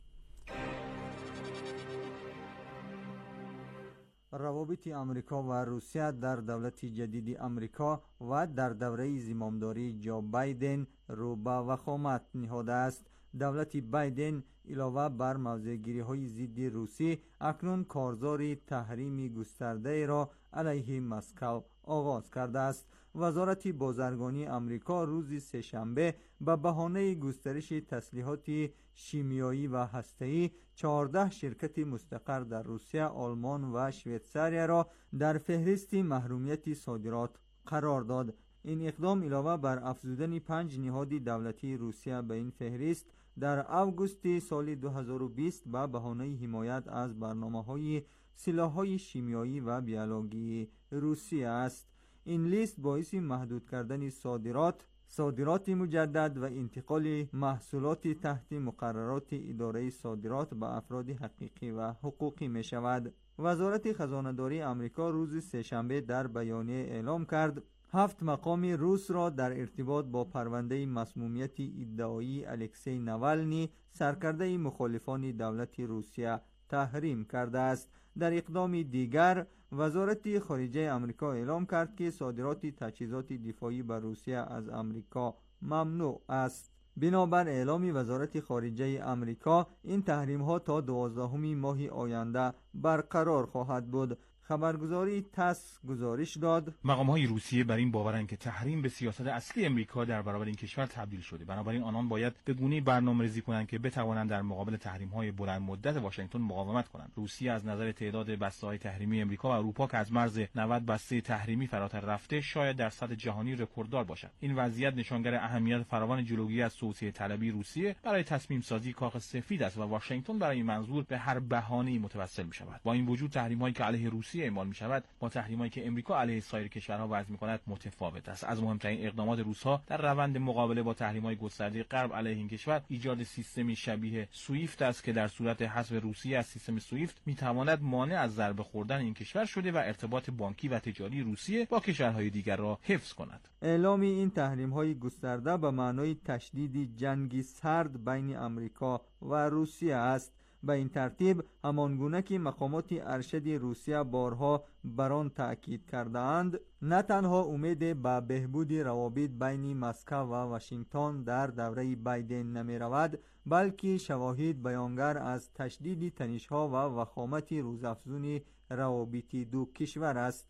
روابط امریکا و روسیه در دولت جدید امریکا و در دوره زمامداری جو بایدن رو به وخامت نهاده است. دولت بایدن علاوه بر موضع‌گیری‌های ضد روسی اکنون کارزار تحریم گسترده را علیه مسکو آغاز کرده است. وزارت بازرگانی امریکا روز سه‌شنبه به بهانه گسترش تسلیحات شیمیایی و هسته‌ای چهارده شرکت مستقر در روسیه، آلمان و شویتزاری را در فهرست محرومیت صادرات قرار داد. این اقدام علاوه بر افزودن پنج نهاد دولتی روسیه به این فهرست در آگوست سال دو هزار و بیست به بهانه حمایت از برنامه‌های سلاح‌های شیمیایی و بیولوژی روسیه است. این لیست باعث محدود کردن صادرات، صادرات مجدد و انتقال محصولات تحت مقررات اداره صادرات به افراد حقیقی و حقوقی می شود. وزارت خزانه‌داری آمریکا روز سه‌شنبه در بیانیه اعلام کرد هفت مقام روس را در ارتباط با پرونده مسمومیت ادعایی الکسی ناوالنی سرکرده مخالفان دولت روسیه تحریم کرده است. در اقدام دیگر وزارت خارجه آمریکا اعلام کرد که صادرات تجهیزات دفاعی به روسیه از آمریکا ممنوع است. بنابر اعلام وزارت خارجه آمریکا این تحریم ها تا دوازدهم ماه آینده برقرار خواهد بود. خبرگزاری تاس گزارش داد مقام های روسیه بر این باورند که تحریم به سیاست اصلی امریکا در برابر این کشور تبدیل شده. بنابراین آنان باید به گونه‌ای برنامه‌ریزی کنند که بتوانند در مقابل تحریم های بلند مدت واشنگتن مقاومت کنند. روسیه از نظر تعداد بسته‌های تحریمی امریکا و اروپا که از مرز نود بسته تحریمی فراتر رفته شاید در سطح جهانی رکورددار باشد. این وضعیت نشانگر اهمیت فراوان جلوگیری از توسعه طلبی روسیه برای تصمیم سازی کاخ سفید است و واشنگتن برای این منظور به هر بهانه‌ای متوسل می‌شود. با این وجود تحریم‌هایی که علیه روسیه اعمال می‌شود با تحریم‌هایی که امریکا علیه سایر کشورها وضع می‌کند متفاوت است. از مهمترین اقدامات روس‌ها در روند مقابله با تحریم‌های گسترده غرب علیه این کشور ایجاد سیستمی شبیه سویفت است که در صورت حذف روسیه از سیستم سویفت می‌تواند مانع از ضربه خوردن این کشور شده و ارتباط بانکی و تجاری روسیه با کشورهای دیگر را حفظ کند. اعلام این تحریم‌های گسترده به معنای تشدید جنگی سرد بین آمریکا و روسیه است. به این ترتیب همانگونه که مقامات ارشد روسیه بارها بر آن تأکید کرده‌اند، نه تنها امید به بهبود روابط بین مسکو و واشنگتن در دوره بایدن نمی رود، بلکه شواهد بیانگر از تشدید تنش‌ها و وخامت روزافزون روابط دو کشور است.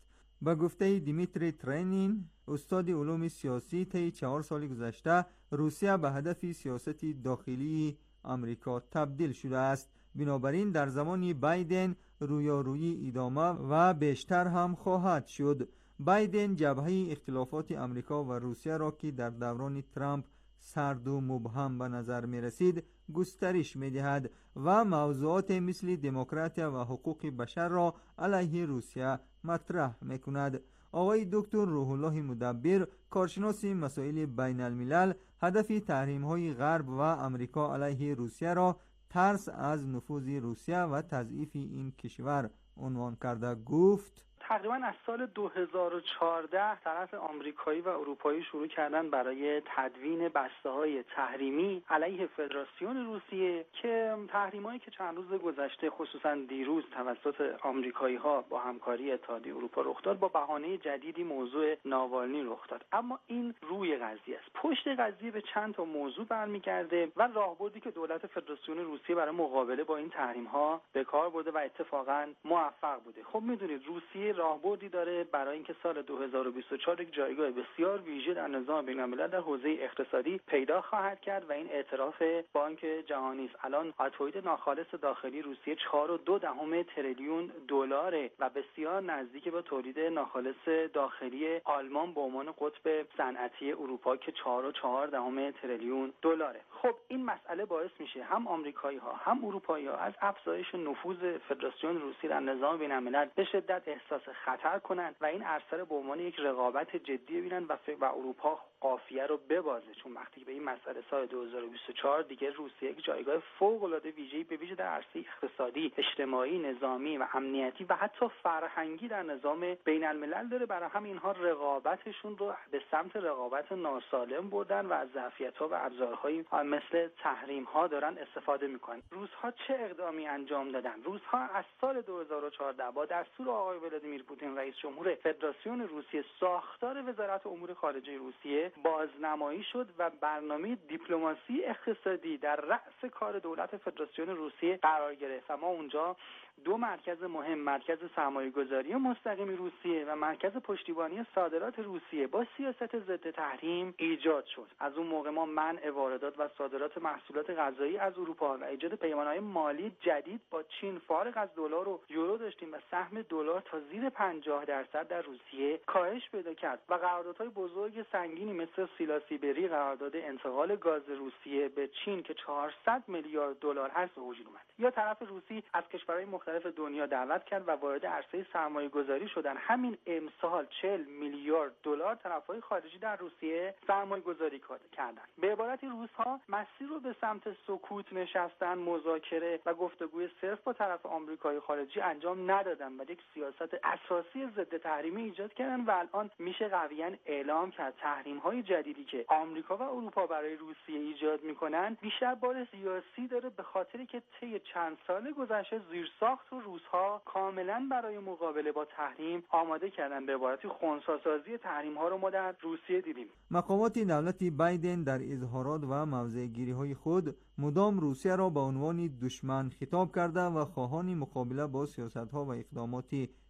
به گفته دیمیتری ترینین، استاد علوم سیاسی، طی چهار سال گذشته روسیه به هدف سیاست داخلی آمریکا تبدیل شده است. بنابراین در زمان بایدن رویارویی ادامه و بیشتر هم خواهد شد. بایدن جبهه اختلافات آمریکا و روسیه را که در دوران ترامپ سرد و مبهم به نظر می رسید گسترش می دهد و موضوعات مثل دموکراتیا و حقوق بشر را علیه روسیه مطرح می کند. آقای دکتر روح الله مدبر، کارشناس مسائل بین الملل، هدف تحریم های غرب و آمریکا علیه روسیه را ترس از نفوذ روسیه و تضعیف این کشور عنوان کرده. گفت تقریبا از سال دو هزار و چهارده طرف آمریکایی و اروپایی شروع کردن برای تدوین بسته‌های تحریمی علیه فدراسیون روسیه که تحریمایی که چند روز گذشته خصوصا دیروز توسط آمریکایی‌ها با همکاری اتحادیه اروپا رخ داد، با بهانه جدیدی موضوع ناوالنی رخ داد. اما این روی قضیه است. پشت قضیه به چند تا موضوع برمیگرده و راهبردی که دولت فدراسیون روسیه برای مقابله با این تحریم‌ها به کار برده و اتفاقا موفق بوده. خب می‌دونید روسیه راهبردی داره برای اینکه سال دو هزار و بیست و چهار یک جایگاه بسیار ویژه در نظام بین‌الملل در حوزه اقتصادی پیدا خواهد کرد و این اعتراف بانک جهانی است. الان تولید ناخالص داخلی روسیه چهار و دو دهم تریلیون دلاره و بسیار نزدیک به تولید ناخالص داخلی آلمان به عنوان قطب صنعتی اروپا که چهار و چهار دهم تریلیون دلاره. خب این مسئله باعث میشه هم آمریکایی‌ها هم اروپایی‌ها از افزایش نفوذ فدراسیون روسیه در نظام بین‌الملل به شدت احساس خطر کنند و این عرصه رو به عنوان یک رقابت جدی ببینن و و اروپا قافیه رو ببازه، چون وقتی به این مسئله سال دو هزار و بیست و چهار دیگه روسیه یک جایگاه فوق‌العاده ویژه‌ای به ویژه در عرصه اقتصادی، اجتماعی، نظامی و امنیتی و حتی فرهنگی در نظام بین‌الملل داره. برای همین اینها رقابتشون رو به سمت رقابت ناسالم بردن و از ظرفیت‌ها و ابزارهایی مثل تحریم‌ها دارن استفاده می‌کنن. روس‌ها چه اقدامی انجام دادن؟ روس‌ها از سال دو هزار و چهارده با دستور آقای ولادیمیر پوتین رئیس جمهور فدراسیون روسیه ساختار وزارت امور خارجه روسیه بازنمایی شد و برنامه دیپلماسی اقتصادی در رأس کار دولت فدراسیون روسیه قرار گرفت و ما اونجا دو مرکز مهم، مرکز سرمایه‌گذاری مستقیم روسیه و مرکز پشتیبانی صادرات روسیه با سیاست ضد تحریم ایجاد شد. از اون موقع ما منع واردات و صادرات محصولات غذایی از اروپا و ایجاد پیمان‌های مالی جدید با چین فارغ از دلار و یورو داشتیم و سهم دلار تا زیر پنجاه درصد در روسیه کاهش پیدا کرد و قراردادهای بزرگ سنگینی مثل سیلاسیبری، قرارداد انتقال گاز روسیه به چین که چهارصد میلیارد دلار هست به وجود اومد. یا طرف روسی از کشورهای مختلف دنیا دعوت کرد و وارد عرصه سرمایه‌گذاری شدن. همین امسال چهل میلیارد دلار طرف‌های خارجی در روسیه سرمایه‌گذاری کردند. به عبارتی روس‌ها مسیر رو به سمت سکوت نشستن، مذاکره و گفتگوی صرف با طرف آمریکای خارجی انجام ندادن و یک سیاست اساسی ضد تحریمی ایجاد کردن و الان میشه قویاً اعلام کرد تحریم‌های جدیدی که آمریکا و اروپا برای روسیه ایجاد می‌کنن بیشتر بار سیاسی داره، به خاطری که طی چند سال گذشته زیرساخت و روس‌ها کاملاً برای مقابله با تحریم آماده کردن. به عبارتی خنثی‌سازی تحریم‌ها رو ما در روسیه دیدیم. مقامات دولت بایدن در اظهارات و موضع‌گیری‌های خود مدام روسیه را به عنوان دشمن خطاب کرده و خواهان مقابله با سیاست‌ها و اقدامات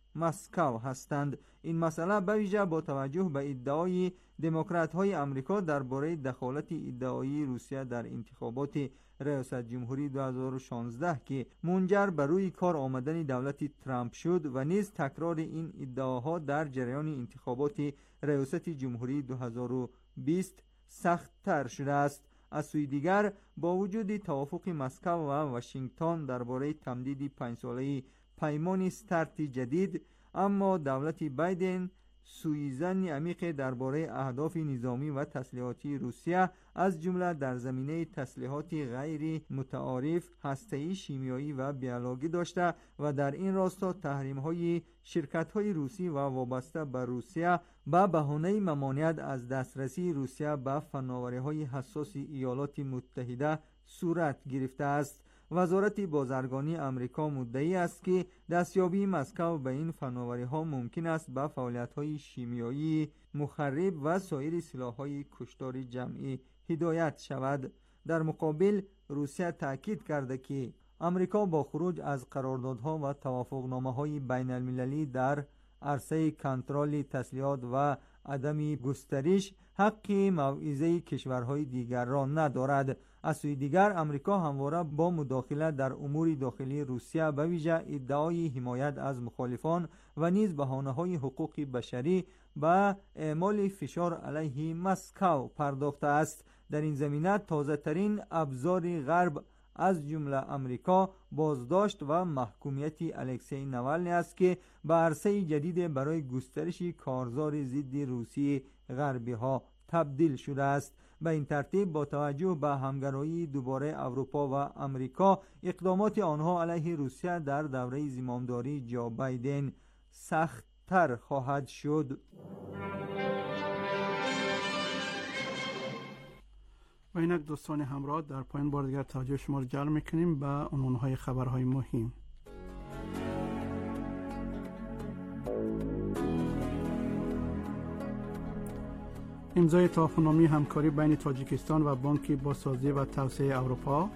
مسکو هستند. این مسئله به ویژه با توجه به ادعای دموکرات‌های آمریکا درباره دخالت ادعایی روسیه در انتخابات ریاست جمهوری دو هزار و شانزده که منجر به روی کار آمدن دولت ترامپ شد و نیز تکرار این ادعاها در جریان انتخابات ریاست جمهوری دو هزار و بیست سخت‌تر شده است. از سوی دیگر با وجود توافق مسکو و واشنگتن درباره تمدید پنج ساله پیمان استارت جدید، اما دولت بایدن سویزن عمیق درباره اهداف نظامی و تسلیحاتی روسیه از جمله در زمینه تسلیحات غیر متعارف، هسته‌ای، شیمیایی و بیولوژی داشته و در این راستا تحریم‌های شرکت‌های روسی و وابسته به روسیه به بهانه ممانعت از دسترسی روسیه به فناوری‌های حساس ایالات متحده صورت گرفته است. وزارت بازرگانی آمریکا مدعی است که دستیابی مسکو به این فناوری‌ها ممکن است به فعالیت‌های شیمیایی مخرب و سایر سلاح‌های کشتار جمعی هدایت شود. در مقابل روسیه تاکید کرده که آمریکا با خروج از قراردادها و توافقنامه‌های بین‌المللی در عرصه کنترل تسلیحات و عدم گسترش حق موعظه کشورهای دیگر را ندارد. از سوی دیگر امریکا همواره با مداخله در امور داخلی روسیه به ویژه ادعای حمایت از مخالفان و نیز بهانه‌های حقوق بشری به اعمال فشار علیه مسکو پرداخته است. در این زمینه تازه ترین ابزار غرب از جمله امریکا بازداشت و محکومیت الکسی نوالنی است که به عرصه جدید برای گسترش کارزار ضد روسیه غربی ها تبدیل شده است. به این ترتیب با توجه به همگرایی دوباره اروپا و امریکا، اقدامات آنها علیه روسیه در دوره زمامداری جو بایدن سخت‌تر خواهد شد. و اینک دوستان همراه، در پایان بار دیگر توجه شما را جلب میکنیم به عنوانهای خبرهای مهم. امضای توافقنامه همکاری بین تاجیکستان و بانک بازسازی و توسعه اروپا.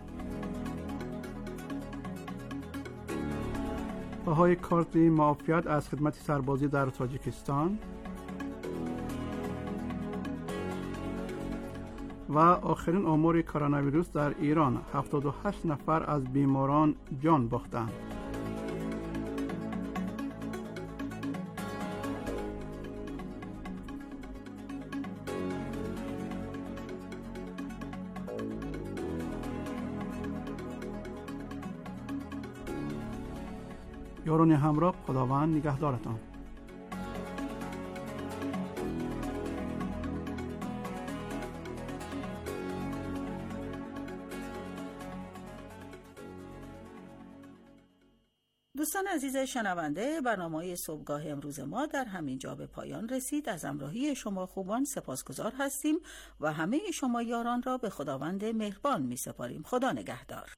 بهای کارت معافیت از خدمت سربازی در تاجیکستان. و آخرین آمار کرونا ویروس در ایران، هفتاد و هشت نفر از بیماران جان باختند. یاران همراه، خداوند نگهدارتان. دوستان عزیز شنونده، برنامه صبحگاه امروز ما در همین جا به پایان رسید. از همراهی شما خوبان سپاسگزار هستیم و همه شما یاران را به خداوند مهربان می سپاریم. خدا نگهدار.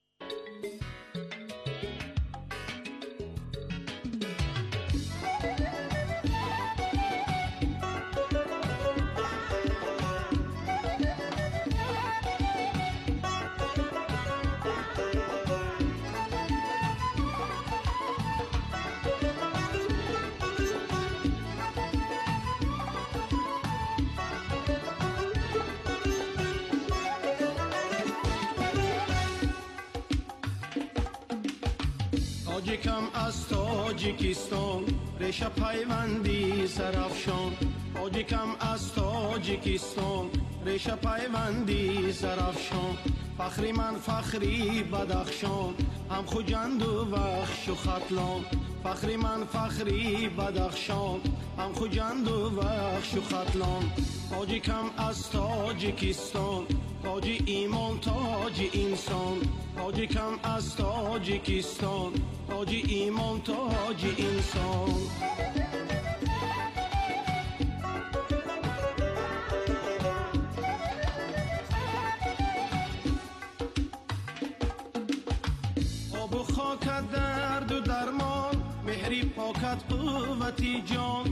تاجیکم از تاجیکستان ریشه پیوندی سرافشان. تاجیکم از تاجیکستان ریشه پیوندی سرافشان. فخری من فخری بدخشان، هم خوجند و بخش و خطلان. فخری من فخری بدخشان، هم خوجند و بخش و خطلان. تاجیکم از تاجیکستان، تاجی ایمان تاجی انسان. تاجیکم از تاجیکستان، تاجی ایمان تاجی انسان. آب و خاکت درد و درمان، مهری پاکت قوتی جان.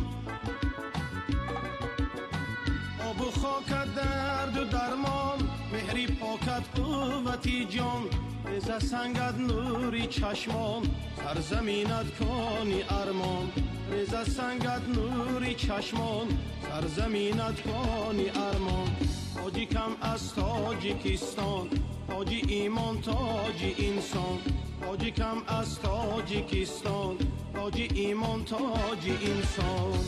آب و خاکت درد و درمان، مهری پاکت قوتی جان. ز سنگت نوری چشمان، سرزمینت کانی ارمان. ز سنگت نوری چشمان، سرزمینت کانی ارمان. تاجیکم از تاجیکستان، تاجی ایمان تاجی انسان. تاجیکم از تاجیکستان، تاجی ایمان تاجی انسان.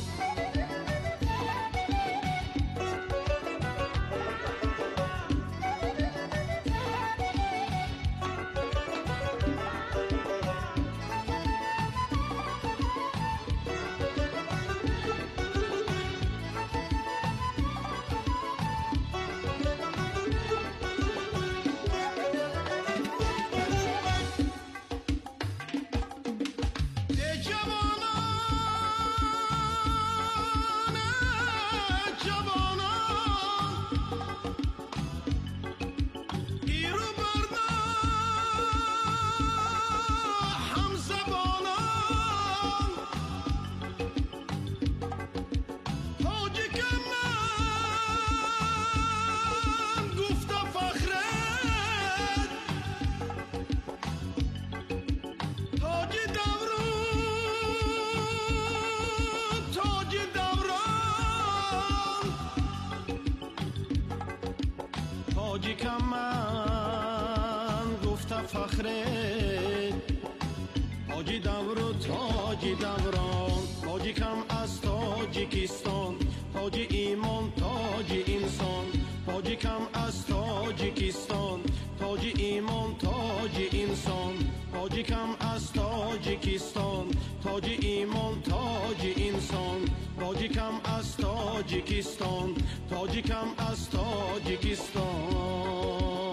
فخره تاجی دور و تاجی دوران تاجی کم از تاجیکستان تاجی ایمان تاجی انسان تاجی کم از تاجیکستان تاجی ایمان تاجی انسان تاجی کم از تاجیکستان تاجی ایمان تاجی انسان تاجی کم از تاجیکستان تاجی کم از تاجیکستان